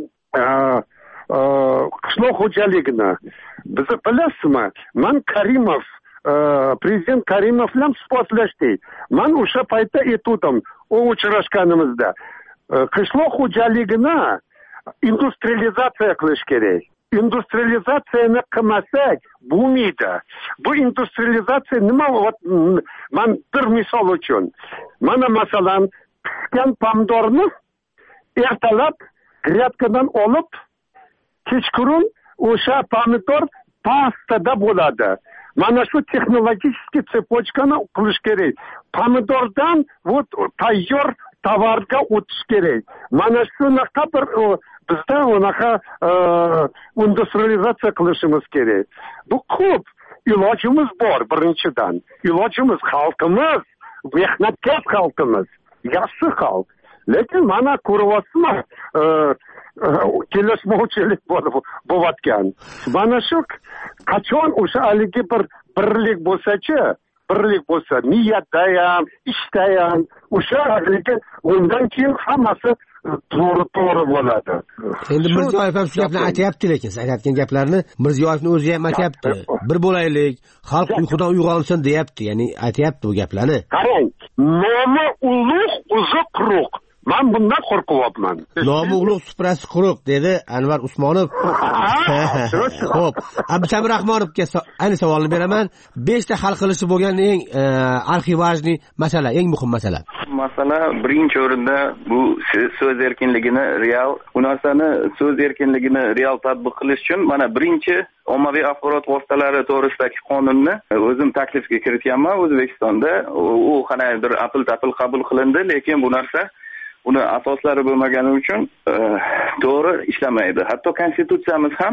qishloq xo'jaligini biz bilasizmi? Men Karimov prezident Karimov bilan suhbatlashdik. Men o'sha paytda aytdim, u uchrashganimizda qishloq xo'jaligini industrializatsiya qilish kerak. Industrializatsiyani qilmasak bo'lmaydi. Bu industrializatsiya nima? Men bir misol uchun, mana masalan pishgan pomidorni ertalab gryadkadan olib, kechqurun o'sha pomidor pastada bo'ladi. Mana shu texnologik tsepочкani qilish kerak. Pomidordan вот tayyor tovarga o'tish kerak. Mana shunaqa bir bizda unaqa industrializatsiya qilishimiz kerak. Bu ko'p. Ilojimiz bor birinchidan. Ilojimiz xalqimiz, mehnatkor xalqimiz, yaxshi xalq. Lekin mana ko'ryapsizmi? Kelishmovchilik bo'layotgan. Mana shu qachon o'sha haligi bir birlik bo'lsa-chi, birlik bo'lsa, niyatda ham, ishda ham, o'sha haligi undan keyin hammasi to'g'ri-to'g'ri bo'ladi. Endi Mirziyoyev ham shu gapni aytayapti, lekin siz aytgan gaplarni Mirziyoyevning o'zi ham aytayapti. Bir bo'laylik, xalq uyqudan uyg'onsin deyapti, ya'ni aytayapti bu gaplarni. Qarang, nomi ulug' o'zi quruq. Men bundan qo'rqyapman. Nomi ulug' suprasi quruq dedi Anvar Usmonov. Xo'p, Abdusamir Rahmonovga ayni savolni beraman. besh ta hal qilishi bo'lgan eng arxivajniy masala, eng muhim masala. Masala birinchi o'rinda bu so'z erkinligini real, bu narsani so'z erkinligini real tatbiq qilish uchun mana birinchi ommaviy axborot vositalari to'g'risidagi qonunni o'zim taklifga kiritganman O'zbekistonda. U qanday bir apil-tapil qabul qilindi, lekin bu narsa uni asoslari bo'lmagani uchun to'g'ri ishlamaydi. Hatto konstitutsiyamiz ham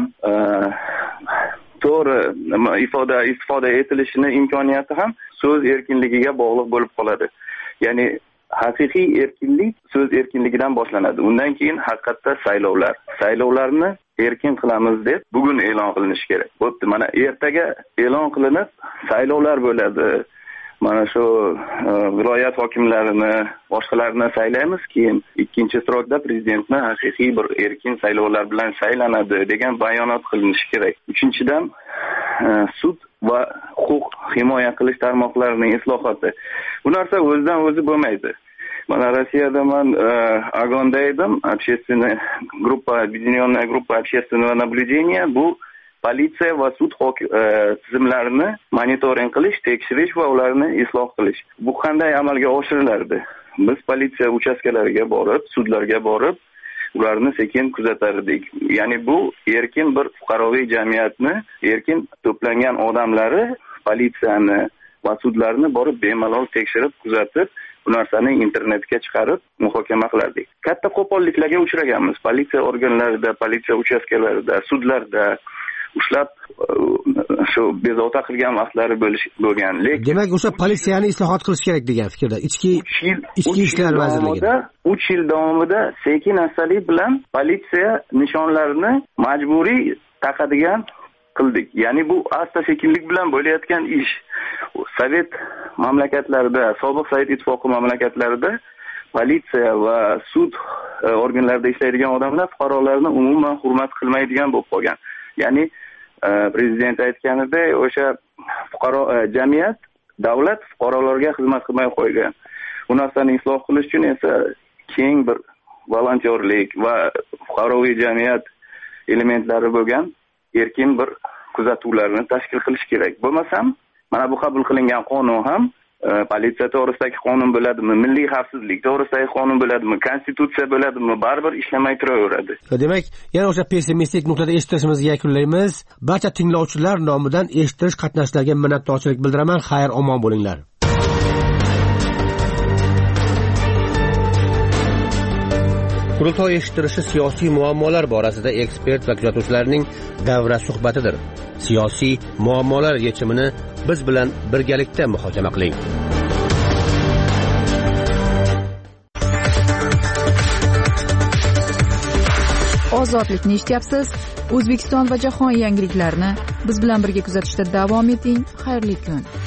to'g'ri ifoda istifoda etilishini imkoniyati ham so'z erkinligiga bog'liq bo'lib qoladi. Ya'ni haqiqiy erkinlik so'z erkinligidan boshlanadi. Undan keyin haqiqatda saylovlar. Saylovlarni erkin qilamiz deb bugun e'lon qilinishi kerak. Bo'pti, mana ertaga e'lon qilinib saylovlar bo'ladi. Mana shu viloyat hokimlarini, boshqalarni saylaymiz, keyin ikkinchi srokda prezidentni haqiqiy bir erkin saylovlar bilan saylanadi degan bayonot qilinishi kerak. Uchinchidan sud va huquq himoya qilish tarmoqlarining islohoti. Bu narsa o'zidan o'zi bo'lmaydi. Mana Rossiyada men Agonda edim, общественная группа, объединенная группа общественного наблюдения, bu politsiya va sud tizimlarini monitoring qilish, tekshirish va ularni isloh qilish. Bu qanday amalga oshirilardi? Biz politsiya uchastkalariga borib, sudlarga borib, ularni sekin kuzatardik. Ya'ni bu erkin bir fuqaroviy jamiyatni, erkin to'plangan odamlari politsiyani va sudlarni borib bemalol tekshirib, kuzatib, bu narsani internetga chiqarib muhokama qilardik. Katta qo'polliklarga uchraganmiz. Politsiya organlarida, politsiya uchastkalarida, sudlarda ushlab shu bezovta qilgan vaqtlari bo'lgan. Lekin demak, o'sha politsiyani islohot qilish kerak degan fikrda. Ichki ichki ishlar vazirligida uch yil davomida sekin-astalik bilan politsiya nishonlarini majburiy taqadigan qildik. Ya'ni bu asta-sekinlik bilan bo'layotgan ish. Sovet mamlakatlarida, sobiq Sovet ittifoqi mamlakatlarida politsiya va sud organlarida ishlaydigan odamlar fuqarolarni umuman hurmat qilmaydigan bo'lib qolgan. Ya'ni prezident aytganidek, o'sha fuqaro jamiyat, davlat fuqarolarga xizmat qilmay qo'ygan. bu narsani isloh qilish uchun esa keng bir volontyorlik va fuqaroviy jamiyat elementlari bo'lgan erkin bir kuzatuvlarni tashkil qilish kerak. Bo'lmasam, mana bu qabul qilingan qonun ham politsiya to'g'risidagi qonun bo'ladimi, milliy xavfsizlik to'g'risidagi qonun bo'ladimi, konstitutsiya bo'ladimi, baribir ishlamay turaveradi. Demak, yana o'sha pessimistik nuqtada eshittirishimizni yakunlaymiz. Barcha tinglovchilar nomidan eshittirish qatnashchilariga minnatdorchilik bildiraman. Xayr, omon bo'linglar. Qurultoy eshittirishi siyosiy muammolar borasida ekspert va kuzatuvchilarning davra suhbatidir. Siyosiy muammolar yechimini biz bilan birgalikda muhokama qiling. Ozodlikni eshityapsiz. O'zbekiston va jahon yangiliklarini biz bilan birga kuzatishda davom eting. Xayrli kun.